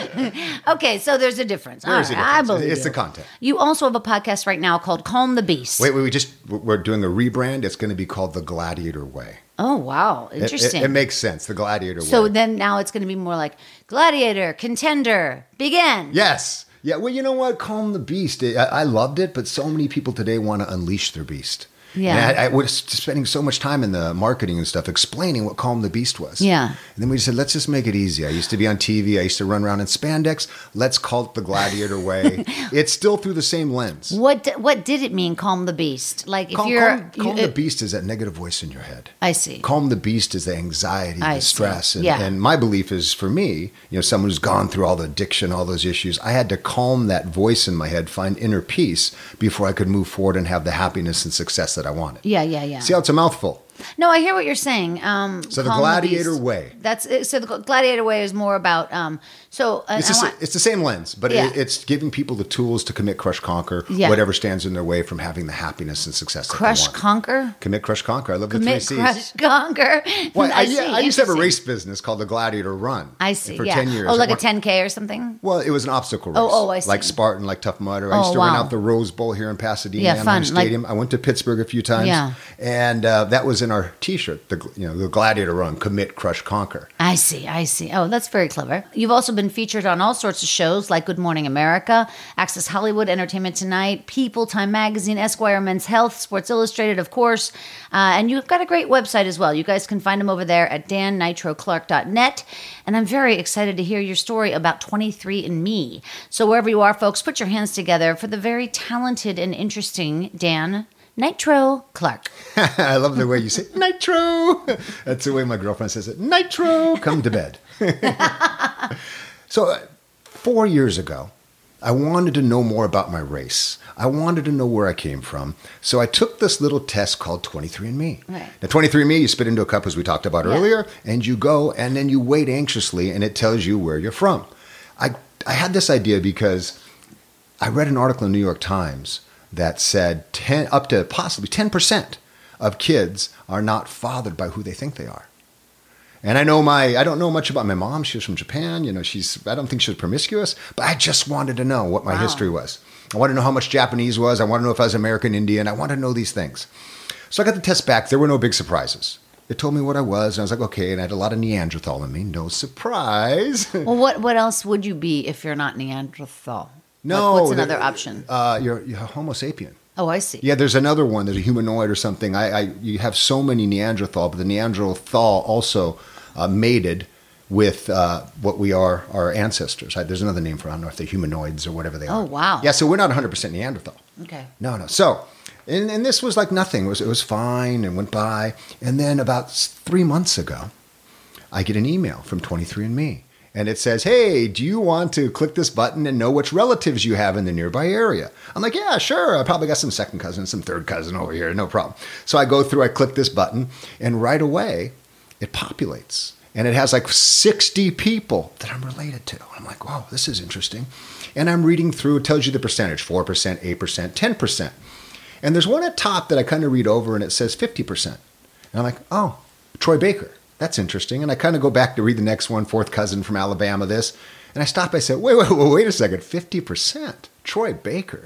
Speaker 1: Okay, so there's a difference. I believe
Speaker 2: it's the content.
Speaker 1: You also have a podcast right now called Calm the Beast.
Speaker 2: Wait, we're doing a rebrand. It's going to be called The Gladiator Way.
Speaker 1: Oh, wow. Interesting.
Speaker 2: It makes sense, The Gladiator Way.
Speaker 1: So then now it's going to be more like Gladiator, Contender, Begin.
Speaker 2: Yes. Yeah, well, you know what? Calm the Beast. I loved it, but so many people today want to unleash their beast. Yeah. And I was spending so much time in the marketing and stuff explaining what Calm the Beast was.
Speaker 1: Yeah.
Speaker 2: And then we said, let's just make it easy. I used to be on TV. I used to run around in spandex. Let's call it The Gladiator Way. It's still through the same lens.
Speaker 1: What did it mean, Calm the Beast? Like
Speaker 2: Calm the Beast is that negative voice in your head.
Speaker 1: I see.
Speaker 2: Calm the Beast is the anxiety, the stress. And my belief is, for me, someone who's gone through all the addiction, all those issues, I had to calm that voice in my head, find inner peace before I could move forward and have the happiness and success that I wanted.
Speaker 1: Yeah.
Speaker 2: See how it's a mouthful?
Speaker 1: No, I hear what you're saying.
Speaker 2: So the Gladiator Way.
Speaker 1: So the Gladiator Way is more about.
Speaker 2: It's the same lens, but it's giving people the tools to commit, crush, conquer whatever stands in their way from having the happiness and success that they want.
Speaker 1: Crush, conquer?
Speaker 2: Commit, crush, conquer. I love the 3 C's.
Speaker 1: Commit, crush, conquer.
Speaker 2: Well, I used to have a race business called the Gladiator Run.
Speaker 1: I see.
Speaker 2: For 10 years.
Speaker 1: Oh, like a 10K or something?
Speaker 2: Well, it was an obstacle race.
Speaker 1: Oh, I see.
Speaker 2: Like Spartan, like Tough Mudder. I used to run out the Rose Bowl here in Pasadena, Anaheim Stadium. I went to Pittsburgh a few times. Yeah. And that was in our T-shirt. The Gladiator Run, Commit, Crush, Conquer.
Speaker 1: I see. Oh, that's very clever. You've also been featured on all sorts of shows like Good Morning America, Access Hollywood, Entertainment Tonight, People, Time Magazine, Esquire, Men's Health, Sports Illustrated, of course. And you've got a great website as well. You guys can find them over there at dannitroclark.net. And I'm very excited to hear your story about 23andMe. So wherever you are, folks, put your hands together for the very talented and interesting Dan Nitro Clark.
Speaker 2: I love the way you say Nitro. That's the way my girlfriend says it. Nitro, come to bed. So 4 years ago, I wanted to know more about my race. I wanted to know where I came from. So I took this little test called 23andMe. Right. Now, 23andMe, you spit into a cup, as we talked about earlier, and you go, and then you wait anxiously, and it tells you where you're from. I had this idea because I read an article in the New York Times that said up to possibly 10% of kids are not fathered by who they think they are. And I don't know much about my mom. She was from Japan. I don't think she was promiscuous, but I just wanted to know what my history was. I wanted to know how much Japanese was. I wanted to know if I was American Indian. I wanted to know these things. So I got the test back. There were no big surprises. It told me what I was, and I was like, okay, and I had a lot of Neanderthal in me. No surprise.
Speaker 1: Well, what else would you be if you're not Neanderthal?
Speaker 2: No.
Speaker 1: What's another option?
Speaker 2: You're Homo sapien.
Speaker 1: Oh, I see.
Speaker 2: Yeah, there's another one. There's a humanoid or something. You have so many Neanderthal, but the Neanderthal also mated with what we are, our ancestors. There's another name for it. I don't know if they're humanoids or whatever they are.
Speaker 1: Oh, wow.
Speaker 2: Yeah, so we're not 100% Neanderthal.
Speaker 1: Okay.
Speaker 2: No. So, and this was like nothing. It was fine and went by. And then about 3 months ago, I get an email from 23andMe. And it says, hey, do you want to click this button and know which relatives you have in the nearby area? I'm like, yeah, sure. I probably got some second cousin, some third cousin over here. No problem. So I go through, I click this button, and right away, it populates. And it has like 60 people that I'm related to. I'm like, wow, this is interesting. And I'm reading through, it tells you the percentage, 4%, 8%, 10%. And there's one at top that I kind of read over and it says 50%. And I'm like, oh, Troy Baker. That's interesting. And I kind of go back to read the next one, fourth cousin from Alabama, this. And I stop, I said, wait a second, 50%? Troy Baker.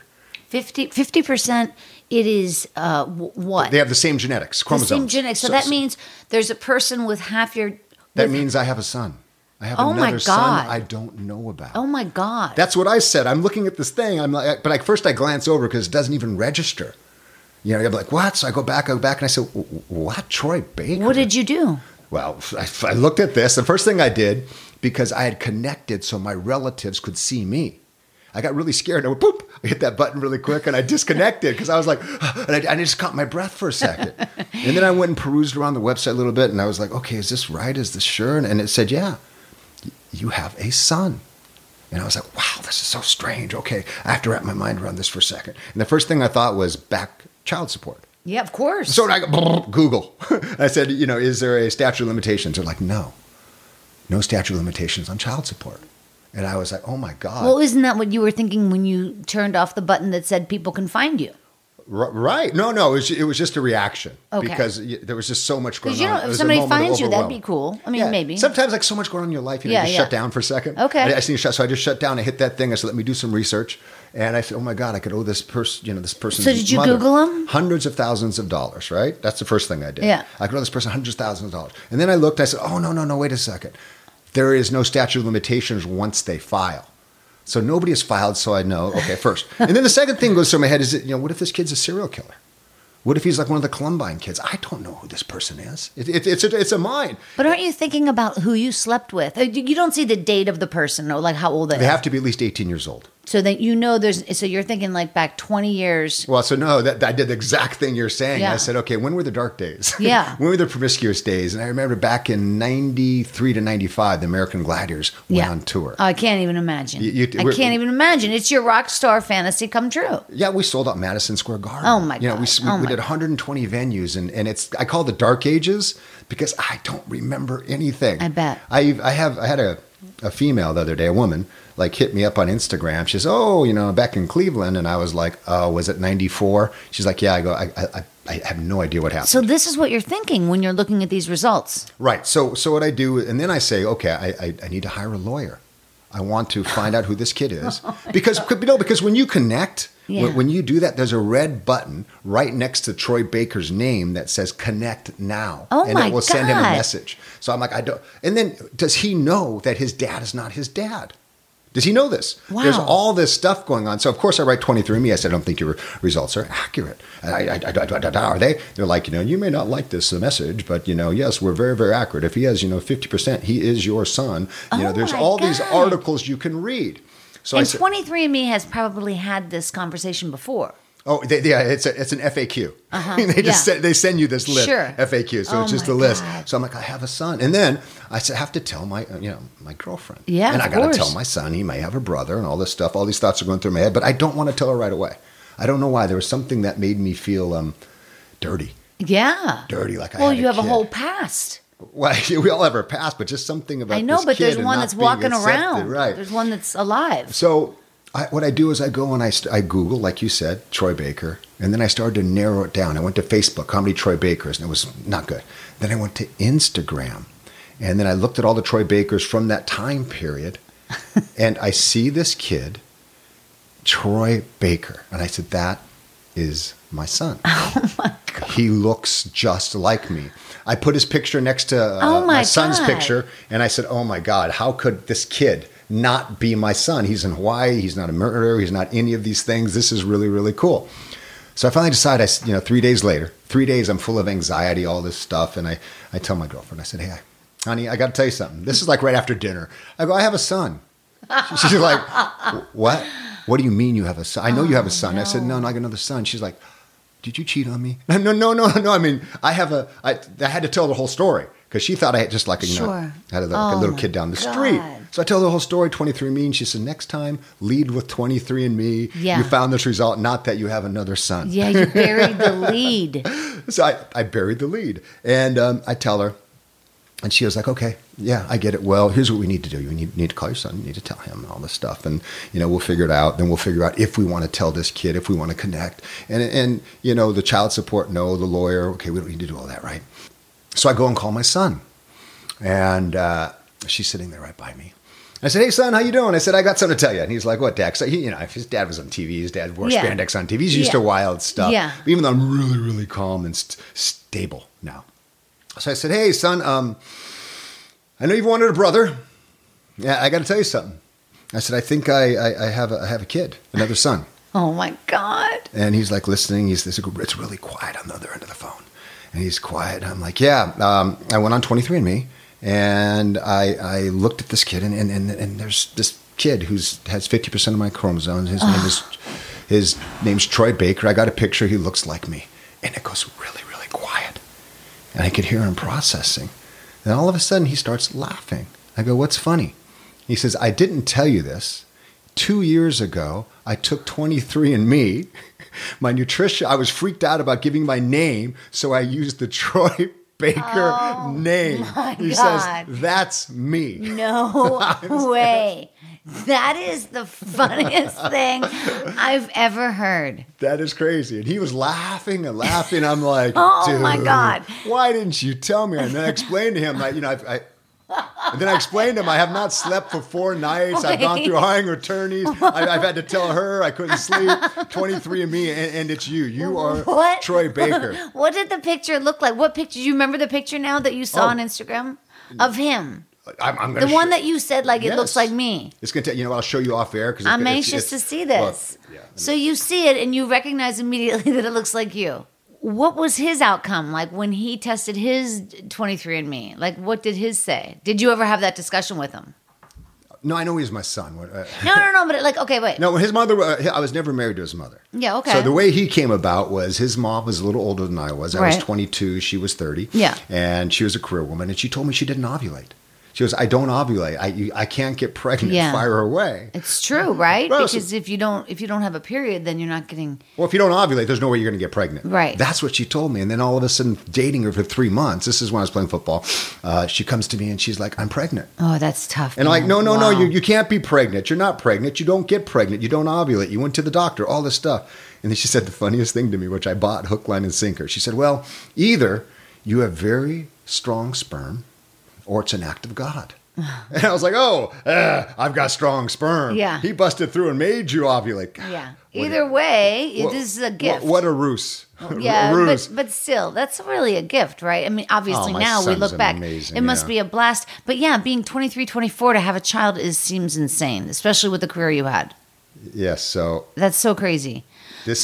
Speaker 1: 50%, it is what?
Speaker 2: They have the same genetics, chromosomes.
Speaker 1: The same genetics. So that means there's a person with half your...
Speaker 2: That means I have a son. I have another son I don't know about.
Speaker 1: Oh, my God.
Speaker 2: That's what I said. I'm looking at this thing. I'm like, but first I glance over because it doesn't even register. You know, I'm like, what? So I go back, and I said, what? Troy Baker?
Speaker 1: What did you do?
Speaker 2: Well, I looked at this. The first thing I did, because I had connected so my relatives could see me, I got really scared. I went, boop, I hit that button really quick and I disconnected because I was like, and I just caught my breath for a second. And then I went and perused around the website a little bit and I was like, okay, is this right? Is this sure? And it said, yeah, you have a son. And I was like, wow, this is so strange. Okay, I have to wrap my mind around this for a second. And the first thing I thought was back child support.
Speaker 1: Yeah, of course.
Speaker 2: So I go, Google. I said, is there a statute of limitations? They're like, no statute of limitations on child support. And I was like, oh, my God.
Speaker 1: Well, isn't that what you were thinking when you turned off the button that said people can find you?
Speaker 2: Right. No, it was just a reaction.
Speaker 1: Okay.
Speaker 2: Because there was just so much going on.
Speaker 1: If somebody finds you, that'd be cool. I mean, maybe.
Speaker 2: Sometimes like so much going on in your life, you just shut down for a second.
Speaker 1: Okay.
Speaker 2: I just need to shut. So I just shut down. I hit that thing. I said, let me do some research. And I said, oh, my God, I could owe this person, this person's mother.
Speaker 1: So did you Google them?
Speaker 2: Hundreds of thousands of dollars, right? That's the first thing I did.
Speaker 1: Yeah.
Speaker 2: I could owe this person hundreds of thousands of dollars. And then I looked, I said, oh, no, wait a second. There is no statute of limitations once they file. So nobody has filed, so I know, okay, first. And then the second thing goes through my head is, what if this kid's a serial killer? What if he's like one of the Columbine kids? I don't know who this person is. It's a mind.
Speaker 1: But aren't you thinking about who you slept with? You don't see the date of the person or like how old they are.
Speaker 2: They have to be at least 18 years old.
Speaker 1: So that so you're thinking like back 20 years.
Speaker 2: Well, so no, I did the exact thing you're saying.
Speaker 1: Yeah.
Speaker 2: I said, okay, when were the dark days?
Speaker 1: Yeah.
Speaker 2: When were the promiscuous days? And I remember back in 93 to 95, the American Gladiators went on tour.
Speaker 1: I can't even imagine. I can't even imagine. It's your rock star fantasy come true.
Speaker 2: Yeah, we sold out Madison Square Garden.
Speaker 1: Oh, my God.
Speaker 2: We did 120 venues, and I call it the dark ages because I don't remember anything.
Speaker 1: I bet.
Speaker 2: I had a female the other day, a woman, like hit me up on Instagram. She says, back in Cleveland. And I was like, oh, was it 94? She's like, yeah. I go, I have no idea what happened.
Speaker 1: So this is what you're thinking when you're looking at these results.
Speaker 2: Right. So what I do, and then I say, okay, I need to hire a lawyer. I want to find out who this kid is. Because when you connect, when you do that, there's a red button right next to Troy Baker's name that says connect now.
Speaker 1: Oh,
Speaker 2: and it will send him a message. So I'm like, I don't. And then does he know that his dad is not his dad? Does he know this?
Speaker 1: Wow.
Speaker 2: There's all this stuff going on. So, of course, I write 23andMe. I said, I don't think your results are accurate. Are they? They're like, you may not like this message, but, yes, we're very, very accurate. If he has, 50%, he is your son. There's all these articles you can read. So
Speaker 1: and 23andMe has probably had this conversation before.
Speaker 2: Oh, it's an FAQ. They send you this list, FAQ. So it's just a list. God. So I'm like, I have a son, and then I have to tell my my girlfriend.
Speaker 1: Yeah,
Speaker 2: and I got to tell my son he may have a brother and all this stuff. All these thoughts are going through my head, but I don't want to tell her right away. I don't know why. There was something that made me feel dirty.
Speaker 1: Yeah,
Speaker 2: dirty. Like
Speaker 1: well, you have a whole past.
Speaker 2: Well, we all have our past, but just something about
Speaker 1: I know,
Speaker 2: this
Speaker 1: but
Speaker 2: kid
Speaker 1: there's one that's walking around.
Speaker 2: Right.
Speaker 1: There's one that's alive.
Speaker 2: So. What I do is I go and I Google, like you said, Troy Baker, and then I started to narrow it down. I went to Facebook, how many Troy Bakers, and it was not good. Then I went to Instagram, and then I looked at all the Troy Bakers from that time period, and I see this kid, Troy Baker, and I said, that is my son.
Speaker 1: Oh, my God.
Speaker 2: He looks just like me. I put his picture next to my son's picture, and I said, oh, my God, how could this kid not be my son? He's in Hawaii. He's not a murderer. He's not any of these things. This is really, really cool. So I finally decided, 3 days later, 3 days, I'm full of anxiety, all this stuff. And I tell my girlfriend, I said, hey, honey, I got to tell you something. This is like right after dinner. I go, I have a son. She's like, what? What do you mean you have a son? I know you have a son.
Speaker 1: No.
Speaker 2: I said, no, I got another son. She's like, did you cheat on me? No. I mean, I had to tell the whole story. Because she thought I had just like had a little kid down the street. So I tell the whole story, 23andMe, and she said, next time, lead with 23andMe.
Speaker 1: Yeah.
Speaker 2: You found this result, not that you have another son.
Speaker 1: Yeah, you buried the lead.
Speaker 2: So I buried the lead. And I tell her, And she was like, okay, yeah, I get it. Well, here's what we need to do. You need to call your son. You need to tell him all this stuff. And, we'll figure it out. Then we'll figure out if we want to tell this kid, if we want to connect. And the child support, no, the lawyer, okay, we don't need to do all that, right? So I go and call my son. And she's sitting there right by me. I said, hey, son, how you doing? I said, I got something to tell you. And he's like, what, Dad? So his dad was on TV. His dad wore spandex on TV. He's used to wild stuff.
Speaker 1: Yeah.
Speaker 2: Even though I'm really, really calm and stable now. So I said, hey, son, I know you've wanted a brother. Yeah, I got to tell you something. I said, I think I have a kid, another son.
Speaker 1: Oh, my God.
Speaker 2: And he's like listening. It's really quiet on the other end of the phone. And he's quiet. I'm like, yeah, I went on 23andMe, and I looked at this kid, and there's this kid who has 50% of my chromosomes. His name's Troy Baker. I got a picture. He looks like me. And it goes really, really quiet. And I could hear him processing. Then all of a sudden, he starts laughing. I go, what's funny? He says, I didn't tell you this. 2 years ago, I took 23andMe. My nutrition, I was freaked out about giving my name, so I used the Troy Baker name. He says, that's me.
Speaker 1: No way. That is the funniest thing I've ever heard.
Speaker 2: That is crazy. And he was laughing and laughing. I'm like,
Speaker 1: oh,
Speaker 2: dude,
Speaker 1: my God.
Speaker 2: Why didn't you tell me? And then I explained to him, I have not slept for 4 nights. I've gone through hiring attorneys. I've had to tell her I couldn't sleep. 23andMe, and it's you. You are Troy Baker.
Speaker 1: What did the picture look like? What picture? Do you remember the picture now that you saw on Instagram of him?
Speaker 2: I'm
Speaker 1: the one that you said, like, it looks like me.
Speaker 2: It's going to, I'll show you off air.
Speaker 1: I'm anxious to see this. Look, so you see it and you recognize immediately that it looks like you. What was his outcome like when he tested his 23andMe? Like, what did his say? Did you ever have that discussion with him?
Speaker 2: No, I know he's my son.
Speaker 1: No, but like, okay, wait.
Speaker 2: No, his mother, I was never married to his mother.
Speaker 1: Yeah, okay.
Speaker 2: So the way he came about was his mom was a little older than I was. I was 22, she was 30.
Speaker 1: Yeah.
Speaker 2: And she was a career woman, and she told me she didn't ovulate. She goes, I don't ovulate. I can't get pregnant. Yeah. Fire her.
Speaker 1: It's true, right? Because if you don't have a period, then you're not getting.
Speaker 2: Well, if you don't ovulate, there's no way you're going to get pregnant.
Speaker 1: Right.
Speaker 2: That's what she told me. And then all of a sudden, dating her for 3 months. This is when I was playing football. She comes to me and she's like, I'm pregnant.
Speaker 1: Oh, that's tough.
Speaker 2: And I'm like, no, you can't be pregnant. You're not pregnant. You don't get pregnant. You don't ovulate. You went to the doctor. All this stuff. And then she said the funniest thing to me, which I bought hook, line, and sinker. She said, well, either you have very strong sperm, or it's an act of God. And I was like, I've got strong sperm.
Speaker 1: Yeah.
Speaker 2: He busted through and made you ovulate.
Speaker 1: Yeah. Either way, this is a gift.
Speaker 2: What a ruse.
Speaker 1: Yeah, but still, that's really a gift, right? I mean, obviously now we look back. It must be a blast. But yeah, being 23, 24 to have a child seems insane, especially with the career you had.
Speaker 2: Yes, so.
Speaker 1: That's so crazy.
Speaker 2: This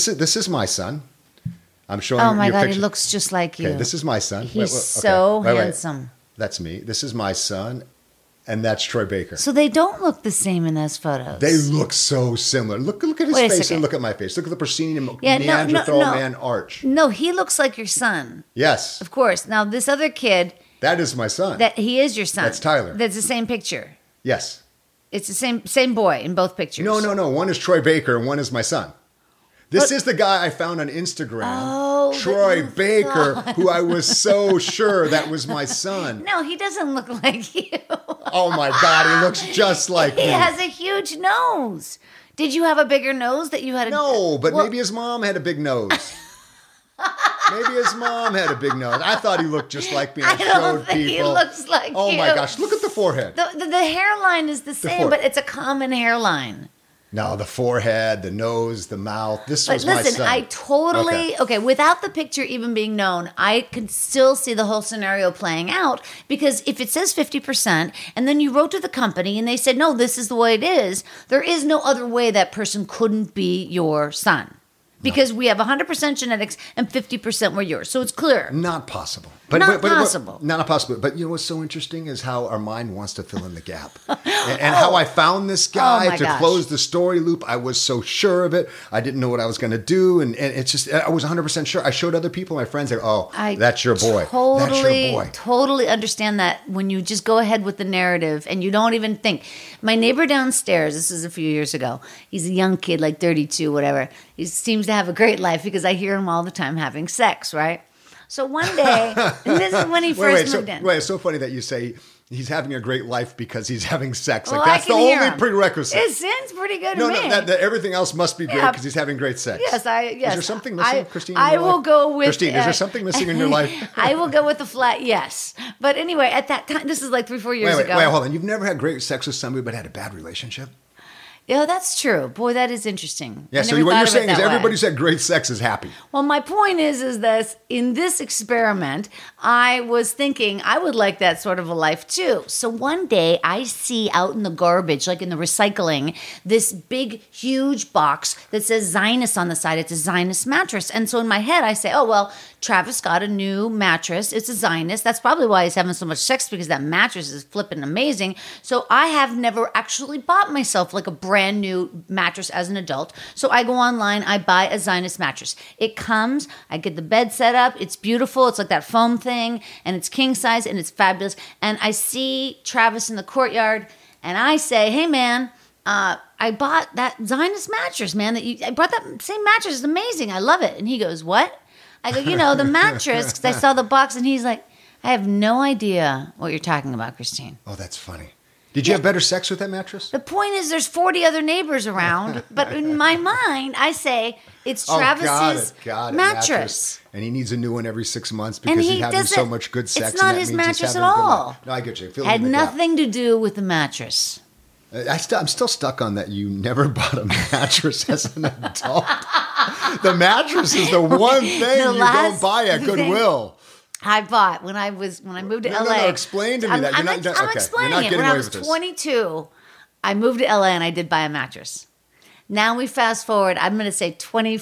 Speaker 2: is my son. I'm showing you.
Speaker 1: Oh my God,
Speaker 2: picture.
Speaker 1: He looks just like you.
Speaker 2: Okay, this is my son.
Speaker 1: He's so handsome.
Speaker 2: That's me. This is my son, and that's Troy Baker.
Speaker 1: So they don't look the same in those photos.
Speaker 2: They look so similar. Look at his face and look at my face. Look at the proscenium Neanderthal man arch.
Speaker 1: No, he looks like your son.
Speaker 2: Yes.
Speaker 1: Of course. Now, this other kid.
Speaker 2: That is my son.
Speaker 1: He is your son.
Speaker 2: That's Tyler.
Speaker 1: That's the same picture.
Speaker 2: Yes.
Speaker 1: It's the same boy in both pictures.
Speaker 2: No. One is Troy Baker and one is my son. This is the guy I found on Instagram, Troy Baker, who I was so sure that was my son.
Speaker 1: No, he doesn't look like you.
Speaker 2: Oh my God, he looks just like me.
Speaker 1: He has a huge nose. Did you have a bigger nose that you had?
Speaker 2: No, but maybe his mom had a big nose. Maybe his mom had a big nose. I thought he looked just like me. I
Speaker 1: don't think he looks like you.
Speaker 2: Oh my gosh, look at the forehead.
Speaker 1: The hairline is the same, but it's a common hairline.
Speaker 2: No, the forehead, the nose, the mouth. This was my son.
Speaker 1: Listen, I totally, okay, without the picture even being known, I could still see the whole scenario playing out, because if it says 50% and then you wrote to the company and they said, no, this is the way it is, there is no other way that person couldn't be your son. Because we have 100% genetics and 50% were yours. So it's clear.
Speaker 2: Not possible.
Speaker 1: Not possible.
Speaker 2: Not possible. But you know what's so interesting is how our mind wants to fill in the gap. and how I found this guy to close the story loop. I was so sure of it. I didn't know what I was going to do. And it's just, I was 100% sure. I showed other people, my friends, they're, that's your boy. That's your boy.
Speaker 1: Totally understand that when you just go ahead with the narrative and you don't even think. My neighbor downstairs, this is a few years ago, he's a young kid, like 32, whatever. He seems to have a great life because I hear him all the time having sex, right? So one day, and this is when he first moved in.
Speaker 2: Wait, it's so funny that you say he's having a great life because he's having sex.
Speaker 1: Well,
Speaker 2: Like that's the only prerequisite.
Speaker 1: It sounds pretty good to me.
Speaker 2: No, that everything else must be great because he's having great sex.
Speaker 1: Yes.
Speaker 2: Is there something missing, Christine?
Speaker 1: I will go with
Speaker 2: Christine. Is there something missing in your life?
Speaker 1: I will go with the flat yes. But anyway, at that time, this is like 3-4 years ago.
Speaker 2: Wait, hold on. You've never had great sex with somebody but had a bad relationship?
Speaker 1: Yeah, that's true. Boy, that is interesting.
Speaker 2: Yeah, so what you're saying is everybody who's had great sex is happy.
Speaker 1: Well, my point is that in this experiment, I was thinking I would like that sort of a life too. So one day I see out in the garbage, like in the recycling, this big, huge box that says Zionist on the side. It's a Zionist mattress. And so in my head, I say, oh, well, Travis got a new mattress. It's a Zionist. That's probably why he's having so much sex, because that mattress is flipping amazing. So I have never actually bought myself like a brand new mattress as an adult. So I go online, I buy a Zionist mattress. It comes, I get the bed set up. It's beautiful. It's like that foam thing, and it's king size, and it's fabulous. And I see Travis in the courtyard, and I say, hey, man, I bought that Zionist mattress, man. I brought that same mattress. It's amazing. I love it. And he goes, what? I go, the mattress, because I saw the box, and he's like, I have no idea what you're talking about, Christine.
Speaker 2: Oh, that's funny. Did you have better sex with that mattress?
Speaker 1: The point is there's 40 other neighbors around, but in my mind, I say it's Travis's mattress.
Speaker 2: And he needs a new one every 6 months because he's having so much good sex.
Speaker 1: It's not his mattress at all.
Speaker 2: No, I get you.
Speaker 1: Had nothing to do with the mattress.
Speaker 2: I'm still stuck on that. You never bought a mattress as an adult. The mattress is the one thing you don't buy at Goodwill.
Speaker 1: I bought when I moved to LA.
Speaker 2: No, explain to me that.
Speaker 1: I'm explaining it. When I was 22, I moved to LA and I did buy a mattress. Now we fast forward, I'm going to say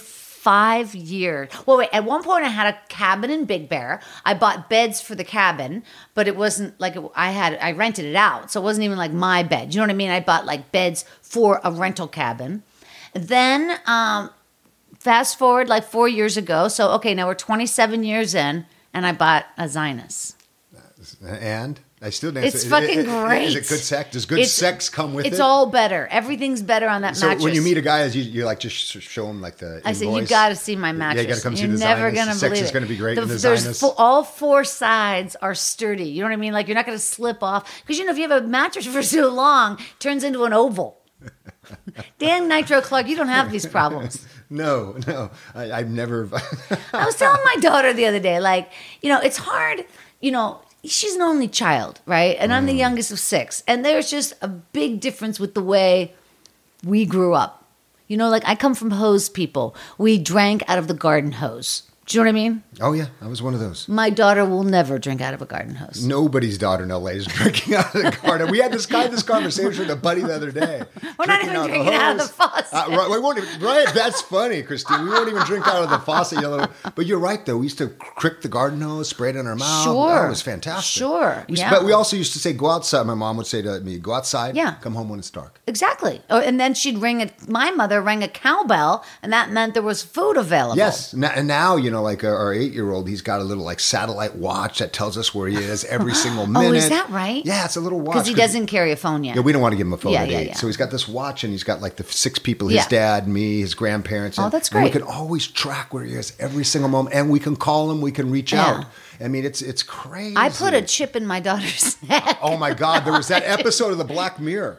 Speaker 1: 25 years. Well, wait, at one point I had a cabin in Big Bear. I bought beds for the cabin, but it wasn't like I rented it out. So it wasn't even like my bed. You know what I mean? I bought like beds for a rental cabin. Then fast forward like 4 years ago. So, okay, now we're 27 years in. And I bought a Zionist.
Speaker 2: And? I still dance.
Speaker 1: It's fucking great.
Speaker 2: Is it good sex? Does good sex come with it?
Speaker 1: It's all better. Everything's better on that mattress.
Speaker 2: So when you meet a guy, you like just show him like the
Speaker 1: I say, you got to see my mattress.
Speaker 2: Yeah, you got to come see the
Speaker 1: Zionist. You're never going to believe it.
Speaker 2: Sex is going to be great in the Zionist.
Speaker 1: All four sides are sturdy. You know what I mean? Like you're not going to slip off. Because if you have a mattress for so long, it turns into an oval. Dan Nitro Clark, you don't have these problems.
Speaker 2: No, I've never.
Speaker 1: I was telling my daughter the other day, like, it's hard, she's an only child, right? And I'm the youngest of 6. And there's just a big difference with the way we grew up. Like I come from hose people. We drank out of the garden hose. Do you know what I mean?
Speaker 2: Oh, yeah. I was one of those.
Speaker 1: My daughter will never drink out of a garden hose.
Speaker 2: Nobody's daughter in L.A. is drinking out of the garden. We had this conversation with a buddy the other day.
Speaker 1: We're not even drinking out of the faucet.
Speaker 2: Right? That's funny, Christine. We won't even drink out of the faucet. But you're right, though. We used to crick the garden hose, spray it in our mouth.
Speaker 1: Sure.
Speaker 2: It was fantastic.
Speaker 1: Sure.
Speaker 2: But we also used to say, go outside. My mom would say to me, go outside, come home when it's dark.
Speaker 1: Exactly. And then my mother rang a cowbell, and that meant there was food available.
Speaker 2: Yes. And now, like our 8-year-old, he's got a little like satellite watch that tells us where he is every single minute.
Speaker 1: Oh, is that right?
Speaker 2: Yeah, it's a little watch.
Speaker 1: Because he doesn't carry a phone yet.
Speaker 2: Yeah, we don't want to give him a phone at 8.
Speaker 1: Yeah.
Speaker 2: So he's got this watch, and he's got like the 6 people, his dad, me, his grandparents.
Speaker 1: Oh, that's great.
Speaker 2: And we can always track where he is every single moment, and we can call him, we can reach out. I mean, it's crazy.
Speaker 1: I put a chip in my daughter's neck.
Speaker 2: Oh my God, there was that episode of the Black Mirror.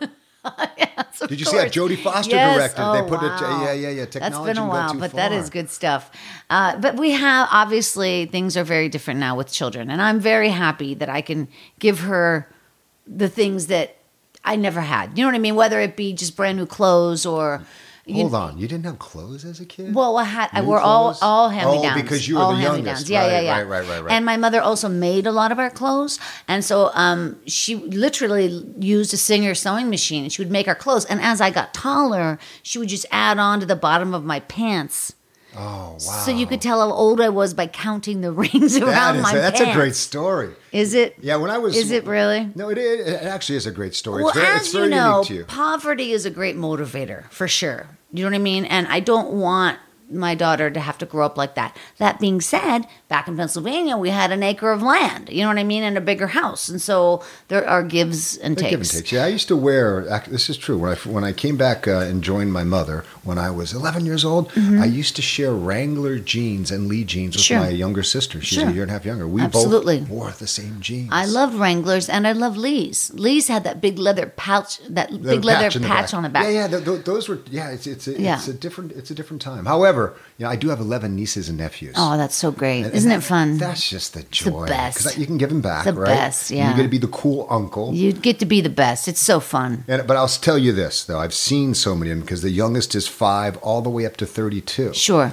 Speaker 1: Yes,
Speaker 2: did you see that? Jodie Foster directed.
Speaker 1: Oh,
Speaker 2: they put
Speaker 1: wow.
Speaker 2: Technology
Speaker 1: That's been a while, but
Speaker 2: far.
Speaker 1: that is good stuff. But we have, obviously, things are very different now with children. And I'm very happy that I can give her the things that I never had. You know what I mean? Whether it be just brand new clothes or...
Speaker 2: Hold on, you didn't have clothes as a kid?
Speaker 1: Well, I wore all hand-me-downs.
Speaker 2: Oh, because you were the youngest.
Speaker 1: Yeah.
Speaker 2: Right.
Speaker 1: And my mother also made a lot of our clothes. And so she literally used a Singer sewing machine, and she would make our clothes. And as I got taller, she would just add on to the bottom of my pants.
Speaker 2: Oh, wow.
Speaker 1: So you could tell how old I was by counting the rings around my pants.
Speaker 2: That's a great story.
Speaker 1: Is it?
Speaker 2: Yeah, when I was...
Speaker 1: Is it really?
Speaker 2: No, it actually is a great story.
Speaker 1: Well,
Speaker 2: it's very unique to you.
Speaker 1: Poverty is a great motivator, for sure. You know what I mean? And I don't want my daughter to have to grow up like that. That being said, back in Pennsylvania, we had an acre of land, you know what I mean, and a bigger house. And so there are gives and takes.
Speaker 2: Give and takes. Yeah, I used to wear, this is true, when I came back and joined my mother when I was 11 years old, I used to share Wrangler jeans and Lee jeans with my younger sister. She's a year and a half younger. We both wore the same jeans.
Speaker 1: I loved Wranglers and I loved Lee's. Lee's had that big leather pouch, patch on the back.
Speaker 2: Yeah, those were, it's a different time. However, I do have 11 nieces and nephews.
Speaker 1: Oh, that's so great. Isn't it fun?
Speaker 2: That's just the joy.
Speaker 1: It's the best.
Speaker 2: Because you can give them back,
Speaker 1: the
Speaker 2: right?
Speaker 1: Best, yeah.
Speaker 2: You get to be the cool uncle.
Speaker 1: You get to be the best. It's so fun.
Speaker 2: But I'll tell you this, though. I've seen so many of them because the youngest is 5 all the way up to 32.
Speaker 1: Sure.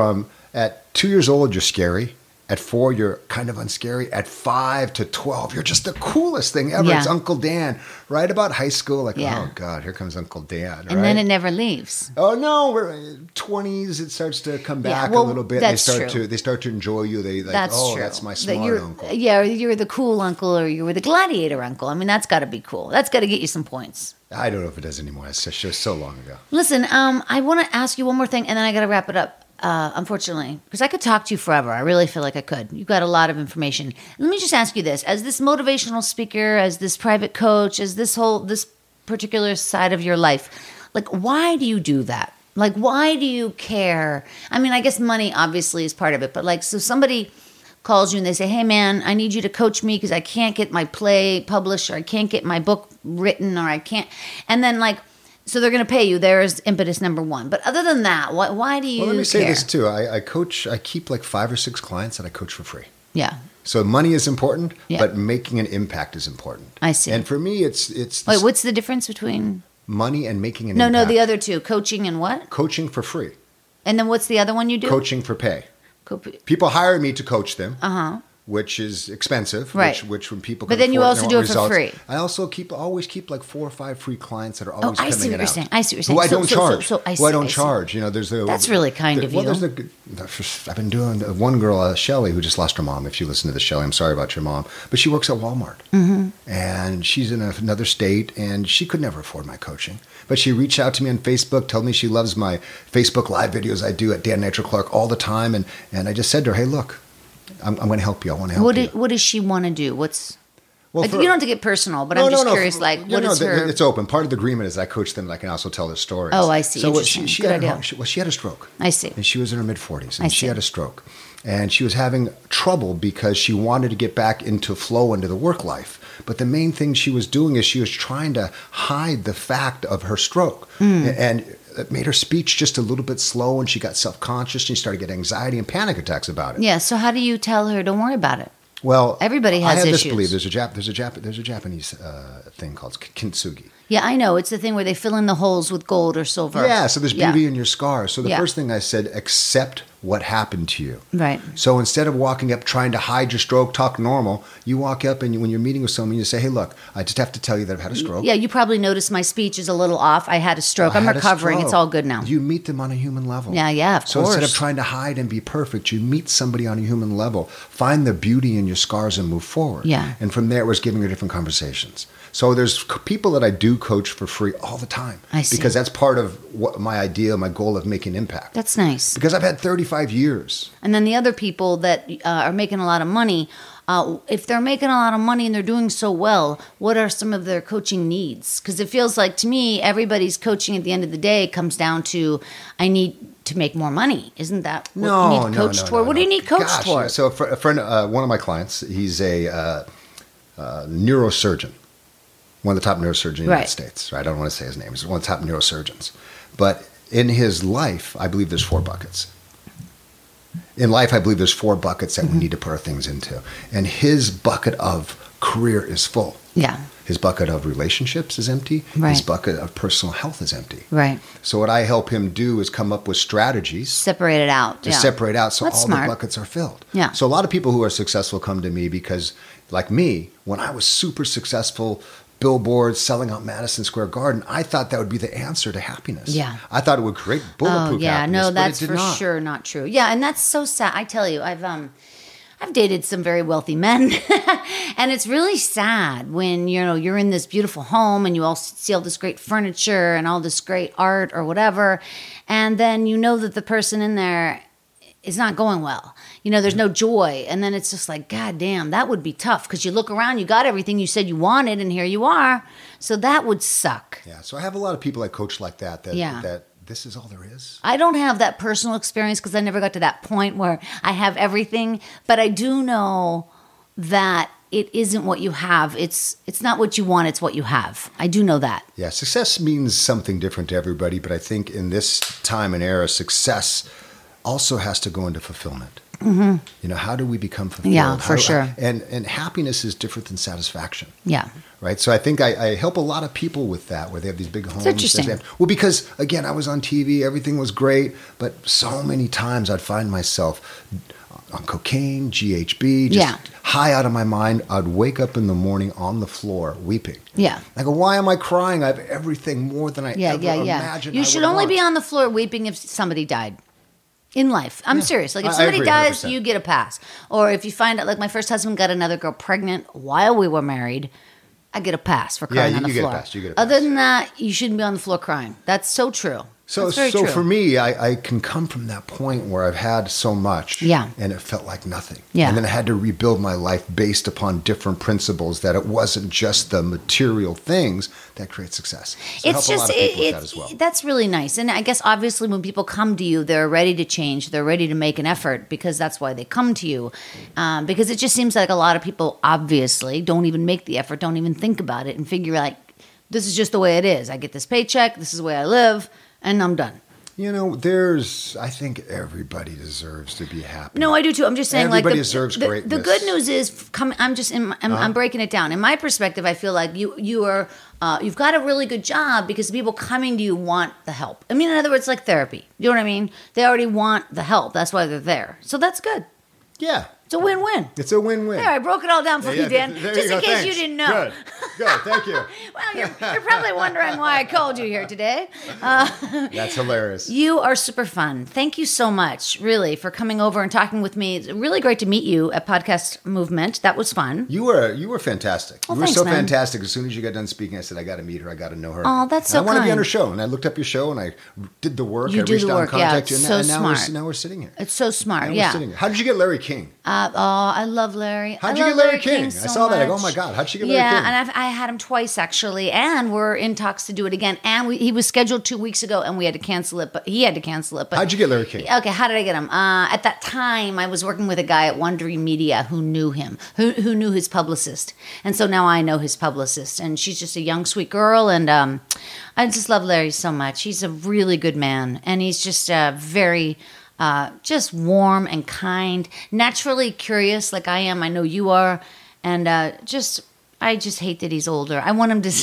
Speaker 2: At 2 years old, you're scary. At 4, you're kind of unscary. At 5 to 12, you're just the coolest thing ever.
Speaker 1: Yeah.
Speaker 2: It's Uncle Dan. Right about high school, oh, God, here comes Uncle Dan.
Speaker 1: And then it never leaves.
Speaker 2: Oh, no. We're 20s, it starts to come back a little bit. They start to enjoy you. True. That's my smart uncle.
Speaker 1: Yeah, you're the cool uncle or you're the gladiator uncle. I mean, that's got to be cool. That's got to get you some points.
Speaker 2: I don't know if it does anymore. It's just so long ago.
Speaker 1: Listen, I want to ask you one more thing, and then I got to wrap it up. Unfortunately, because I could talk to you forever. I really feel like I could. You've got a lot of information. Let me just ask you this. As this motivational speaker, as this private coach, as this particular side of your life, like, why do you do that? Like, why do you care? I mean, I guess money obviously is part of it, but like, so somebody calls you and they say, hey man, I need you to coach me because I can't get my play published or I can't get my book written or I can't. And then like, so they're going to pay you. There's impetus number one. But other than that, why do you
Speaker 2: Well, let me say
Speaker 1: care?
Speaker 2: this too. I keep like 5 or 6 clients that I coach for free.
Speaker 1: Yeah.
Speaker 2: So money is important, but making an impact is important.
Speaker 1: I see.
Speaker 2: And for me, it's
Speaker 1: Wait, what's the difference between
Speaker 2: money and making an impact?
Speaker 1: No, the other two, coaching and what?
Speaker 2: Coaching for free.
Speaker 1: And then what's the other one you do?
Speaker 2: Coaching for pay. People hire me to coach them. Which is expensive,
Speaker 1: right?
Speaker 2: Which when people,
Speaker 1: but then you also do it for free.
Speaker 2: I also always keep like 4 or 5 free clients that are always coming out.
Speaker 1: I see what you're saying. I see what you're saying.
Speaker 2: Who I don't charge.
Speaker 1: Who I don't
Speaker 2: charge.
Speaker 1: That's really kind of you.
Speaker 2: I've been doing one girl, Shelly, who just lost her mom. If you listen to this, Shelly, I'm sorry about your mom, but she works at Walmart, and she's in another state, and she could never afford my coaching. But she reached out to me on Facebook, told me she loves my Facebook Live videos I do at Dan Nitro Clark all the time, and I just said to her, hey, look. I'm going to help you. I want to help you.
Speaker 1: What does she want to do? You don't have to get personal, but I'm just curious. What is her?
Speaker 2: It's open. Part of the agreement is I coach them. I can also tell their stories.
Speaker 1: Oh, I see.
Speaker 2: So she had a stroke.
Speaker 1: I see.
Speaker 2: And she was in her mid-40s, and she had a stroke, and she was having trouble because she wanted to get back into flow into the work life. But the main thing she was doing is she was trying to hide the fact of her stroke, and it made her speech just a little bit slow, and she got self-conscious, and she started getting anxiety and panic attacks about it.
Speaker 1: Yeah, so how do you tell her, don't worry about it?
Speaker 2: Well,
Speaker 1: everybody has issues.
Speaker 2: I have this belief. There's a Japanese thing called kintsugi.
Speaker 1: Yeah, I know. It's the thing where they fill in the holes with gold or silver.
Speaker 2: Yeah, so there's beauty in your scars. So the first thing I said, accept what happened to you.
Speaker 1: Right.
Speaker 2: So instead of walking up trying to hide your stroke, talk normal, you walk up and when you're meeting with someone, you say, hey, look, I just have to tell you that I've had a stroke.
Speaker 1: Yeah, you probably noticed my speech is a little off. I had a stroke. I'm recovering. It's all good now.
Speaker 2: You meet them on a human level.
Speaker 1: Yeah, of course.
Speaker 2: So instead of trying to hide and be perfect, you meet somebody on a human level, find the beauty in your scars and move forward.
Speaker 1: Yeah.
Speaker 2: And from there, it was giving her different conversations. So there's people that I do coach for free all the time.
Speaker 1: I see.
Speaker 2: Because that's part of what my idea, my goal of making impact.
Speaker 1: That's nice.
Speaker 2: Because I've had 35 years.
Speaker 1: And then the other people that are making a lot of money, if they're making a lot of money and they're doing so well, what are some of their coaching needs? Because it feels like to me, everybody's coaching at the end of the day comes down to, I need to make more money. Isn't that what you need coached for? What do you need coached for?
Speaker 2: So a friend, one of my clients, he's a neurosurgeon. One of the top neurosurgeons in the United States. Right? I don't want to say his name. He's one of the top neurosurgeons. But in his life, I believe there's 4 buckets. In life, I believe there's 4 buckets that we need to put our things into. And his bucket of career is full.
Speaker 1: Yeah.
Speaker 2: His bucket of relationships is empty.
Speaker 1: Right.
Speaker 2: His bucket of personal health is empty.
Speaker 1: Right.
Speaker 2: So what I help him do is come up with strategies.
Speaker 1: Separate it out.
Speaker 2: To separate out so
Speaker 1: That's
Speaker 2: all
Speaker 1: smart.
Speaker 2: the buckets are filled.
Speaker 1: Yeah.
Speaker 2: So a lot of people who are successful come to me because, like me, when I was super successful, billboards selling out Madison Square Garden, I thought that would be the answer to happiness.
Speaker 1: Yeah.
Speaker 2: I thought it would create bulletproof happiness.
Speaker 1: No,
Speaker 2: but
Speaker 1: that's
Speaker 2: it did
Speaker 1: for
Speaker 2: not.
Speaker 1: sure not true. Yeah, and that's so sad. I tell you, I've dated some very wealthy men, and it's really sad when you're in this beautiful home and you all see all this great furniture and all this great art or whatever, and then you know that the person in there is not going well. There's no joy, and then it's just like, God damn, that would be tough because you look around, you got everything you said you wanted, and here you are. So that would suck.
Speaker 2: Yeah. So I have a lot of people I coach like that.
Speaker 1: Yeah.
Speaker 2: That this is all there is.
Speaker 1: I don't have that personal experience because I never got to that point where I have everything, but I do know that it isn't what you have. It's not what you want, it's what you have. I do know that.
Speaker 2: Yeah, success means something different to everybody, but I think in this time and era, success also has to go into fulfillment. Mm-hmm. How do we become fulfilled?
Speaker 1: Yeah, for sure.
Speaker 2: And happiness is different than satisfaction.
Speaker 1: Yeah.
Speaker 2: Right. So I think I help a lot of people with that, where they have these big homes.
Speaker 1: It's interesting.
Speaker 2: Well, because again, I was on TV, everything was great, but so many times I'd find myself on cocaine, GHB, just high out of my mind. I'd wake up in the morning on the floor weeping.
Speaker 1: Yeah.
Speaker 2: I go, why am I crying? I have everything more than I ever imagined.
Speaker 1: You should only be on the floor weeping if somebody died. In life. I'm serious. Like if somebody dies, 100%. You get a pass. Or if you find out, like my first husband got another girl pregnant while we were married, I get a pass for crying on the floor.
Speaker 2: You get a pass.
Speaker 1: Other than that, you shouldn't be on the floor crying. That's so true.
Speaker 2: So for me, I can come from that point where I've had so much, and it felt like nothing.
Speaker 1: Yeah.
Speaker 2: And then I had to rebuild my life based upon different principles, that it wasn't just the material things that create success. So
Speaker 1: it's just,
Speaker 2: that as well.
Speaker 1: That's really nice. And I guess obviously when people come to you, they're ready to change. They're ready to make an effort because that's why they come to you. Because it just seems like a lot of people obviously don't even make the effort, don't even think about it and figure like, this is just the way it is. I get this paycheck. This is the way I live. And I'm done.
Speaker 2: I think everybody deserves to be happy.
Speaker 1: No, I do too. I'm just saying,
Speaker 2: everybody deserves greatness.
Speaker 1: The good news is, I'm breaking it down. In my perspective, I feel like you've got a really good job because the people coming to you want the help. I mean, in other words, like therapy. You know what I mean? They already want the help. That's why they're there. So that's good.
Speaker 2: Yeah.
Speaker 1: It's a win-win.
Speaker 2: It's a win-win.
Speaker 1: There, I broke it all down for you, Dan. Just in case you didn't know.
Speaker 2: Good. Thank you.
Speaker 1: Well, you're probably wondering why I called you here today.
Speaker 2: That's hilarious.
Speaker 1: You are super fun. Thank you so much, really, for coming over and talking with me. It's really great to meet you at Podcast Movement. That was fun.
Speaker 2: You were fantastic.
Speaker 1: Oh,
Speaker 2: you were
Speaker 1: thanks,
Speaker 2: so
Speaker 1: man.
Speaker 2: fantastic. As soon as you got done speaking, I said, I got to meet her. I got to know her.
Speaker 1: Oh, that's so
Speaker 2: kind. I want to be on
Speaker 1: kind.
Speaker 2: her show. And I looked up your show and I did the work.
Speaker 1: You
Speaker 2: I
Speaker 1: do
Speaker 2: reached
Speaker 1: the
Speaker 2: out
Speaker 1: work,
Speaker 2: and contacted
Speaker 1: yeah.
Speaker 2: you.
Speaker 1: So
Speaker 2: And
Speaker 1: smart.
Speaker 2: now we're sitting here.
Speaker 1: It's so smart,
Speaker 2: We're sitting here. How did you get Larry King?
Speaker 1: I love Larry.
Speaker 2: How'd you get Larry King?
Speaker 1: So
Speaker 2: I saw that. I go, oh
Speaker 1: much.
Speaker 2: my God, how'd you get Larry King?
Speaker 1: Yeah, and I had him twice actually, and we're in talks to do it again. And he was scheduled 2 weeks ago, and we had to cancel it. But he had to cancel it. But
Speaker 2: how'd you get Larry King?
Speaker 1: Okay, how did I get him? At that time, I was working with a guy at Wondery Media who knew him, who knew his publicist, and so now I know his publicist, and she's just a young, sweet girl, and I just love Larry so much. He's a really good man, and he's just very. Just warm and kind, naturally curious like I am. I know you are. And I just hate that he's older. I want him to,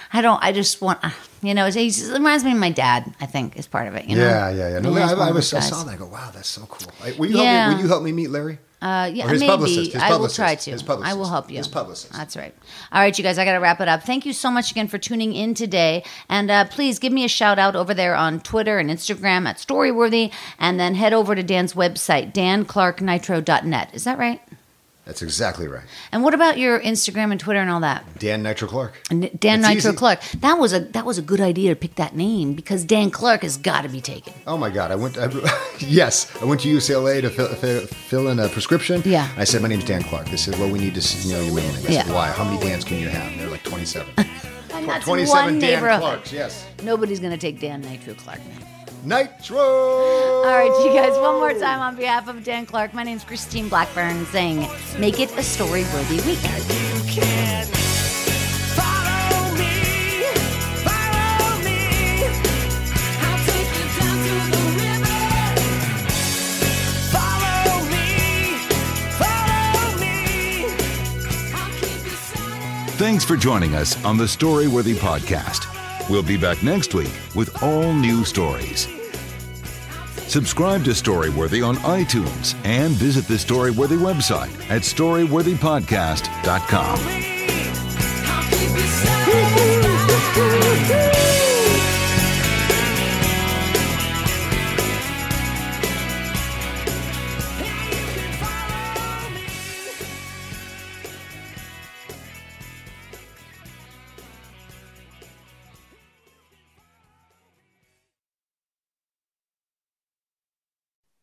Speaker 1: I just want, he reminds me of my dad, I think, is part of it.
Speaker 2: Yeah. No, I saw that. I go, wow, that's so cool. Will you help me meet Larry?
Speaker 1: Yeah,
Speaker 2: or his
Speaker 1: maybe.
Speaker 2: publicist.
Speaker 1: I will try to.
Speaker 2: His publicist.
Speaker 1: I will help you.
Speaker 2: His publicist.
Speaker 1: That's right. All right, you guys, I got to wrap it up. Thank you so much again for tuning in today. And please give me a shout out over there on Twitter and Instagram at Storyworthy. And then head over to Dan's website, danclarknitro.net. Is that right?
Speaker 2: That's exactly right.
Speaker 1: And what about your Instagram and Twitter and all that?
Speaker 2: Dan Nitro Clark.
Speaker 1: Dan Nitro Clark. That was a good idea to pick that name because Dan Clark has got to be taken.
Speaker 2: Oh my God! I went to UCLA to fill in a prescription.
Speaker 1: Yeah.
Speaker 2: I said, my name's Dan Clark. They said, well, we need to know your middle name. I said, why? How many Dans can you have? And they're like 27.
Speaker 1: And that's
Speaker 2: 27
Speaker 1: one
Speaker 2: Dan
Speaker 1: neighborhood.
Speaker 2: Clarks. Yes.
Speaker 1: Nobody's gonna take Dan Nitro Clark.
Speaker 2: Nitro!
Speaker 1: All right, you guys, one more time on behalf of Dan Clark, my name's Christine Blackburn saying, make it a story-worthy week.
Speaker 3: You can follow me. I'll take you down to the river. Follow me. I'll keep you silent.
Speaker 4: Thanks for joining us on the Storyworthy Podcast. We'll be back next week with all new stories. Subscribe to Storyworthy on iTunes and visit the Storyworthy website at storyworthypodcast.com.
Speaker 3: I'll keep you silent.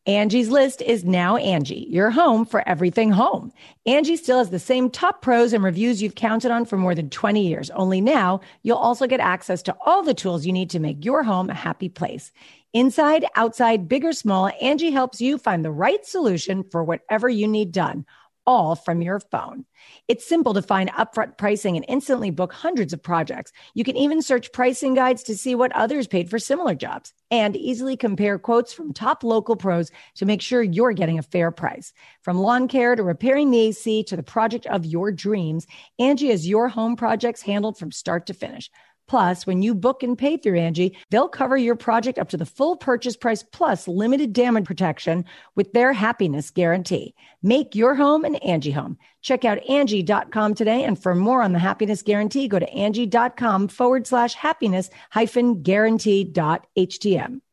Speaker 5: Angie's List is now Angie, your home for everything home. Angie still has the same top pros and reviews you've counted on for more than 20 years. Only now, you'll also get access to all the tools you need to make your home a happy place. Inside, outside, big or small, Angie helps you find the right solution for whatever you need done, all from your phone. It's simple to find upfront pricing and instantly book hundreds of projects. You can even search pricing guides to see what others paid for similar jobs and easily compare quotes from top local pros to make sure you're getting a fair price. From lawn care to repairing the AC to the project of your dreams, Angie has your home projects handled from start to finish. Plus, when you book and pay through Angie, they'll cover your project up to the full purchase price plus limited damage protection with their happiness guarantee. Make your home an Angie home. Check out Angie.com today. And for more on the happiness guarantee, go to Angie.com/happiness-guarantee.htm.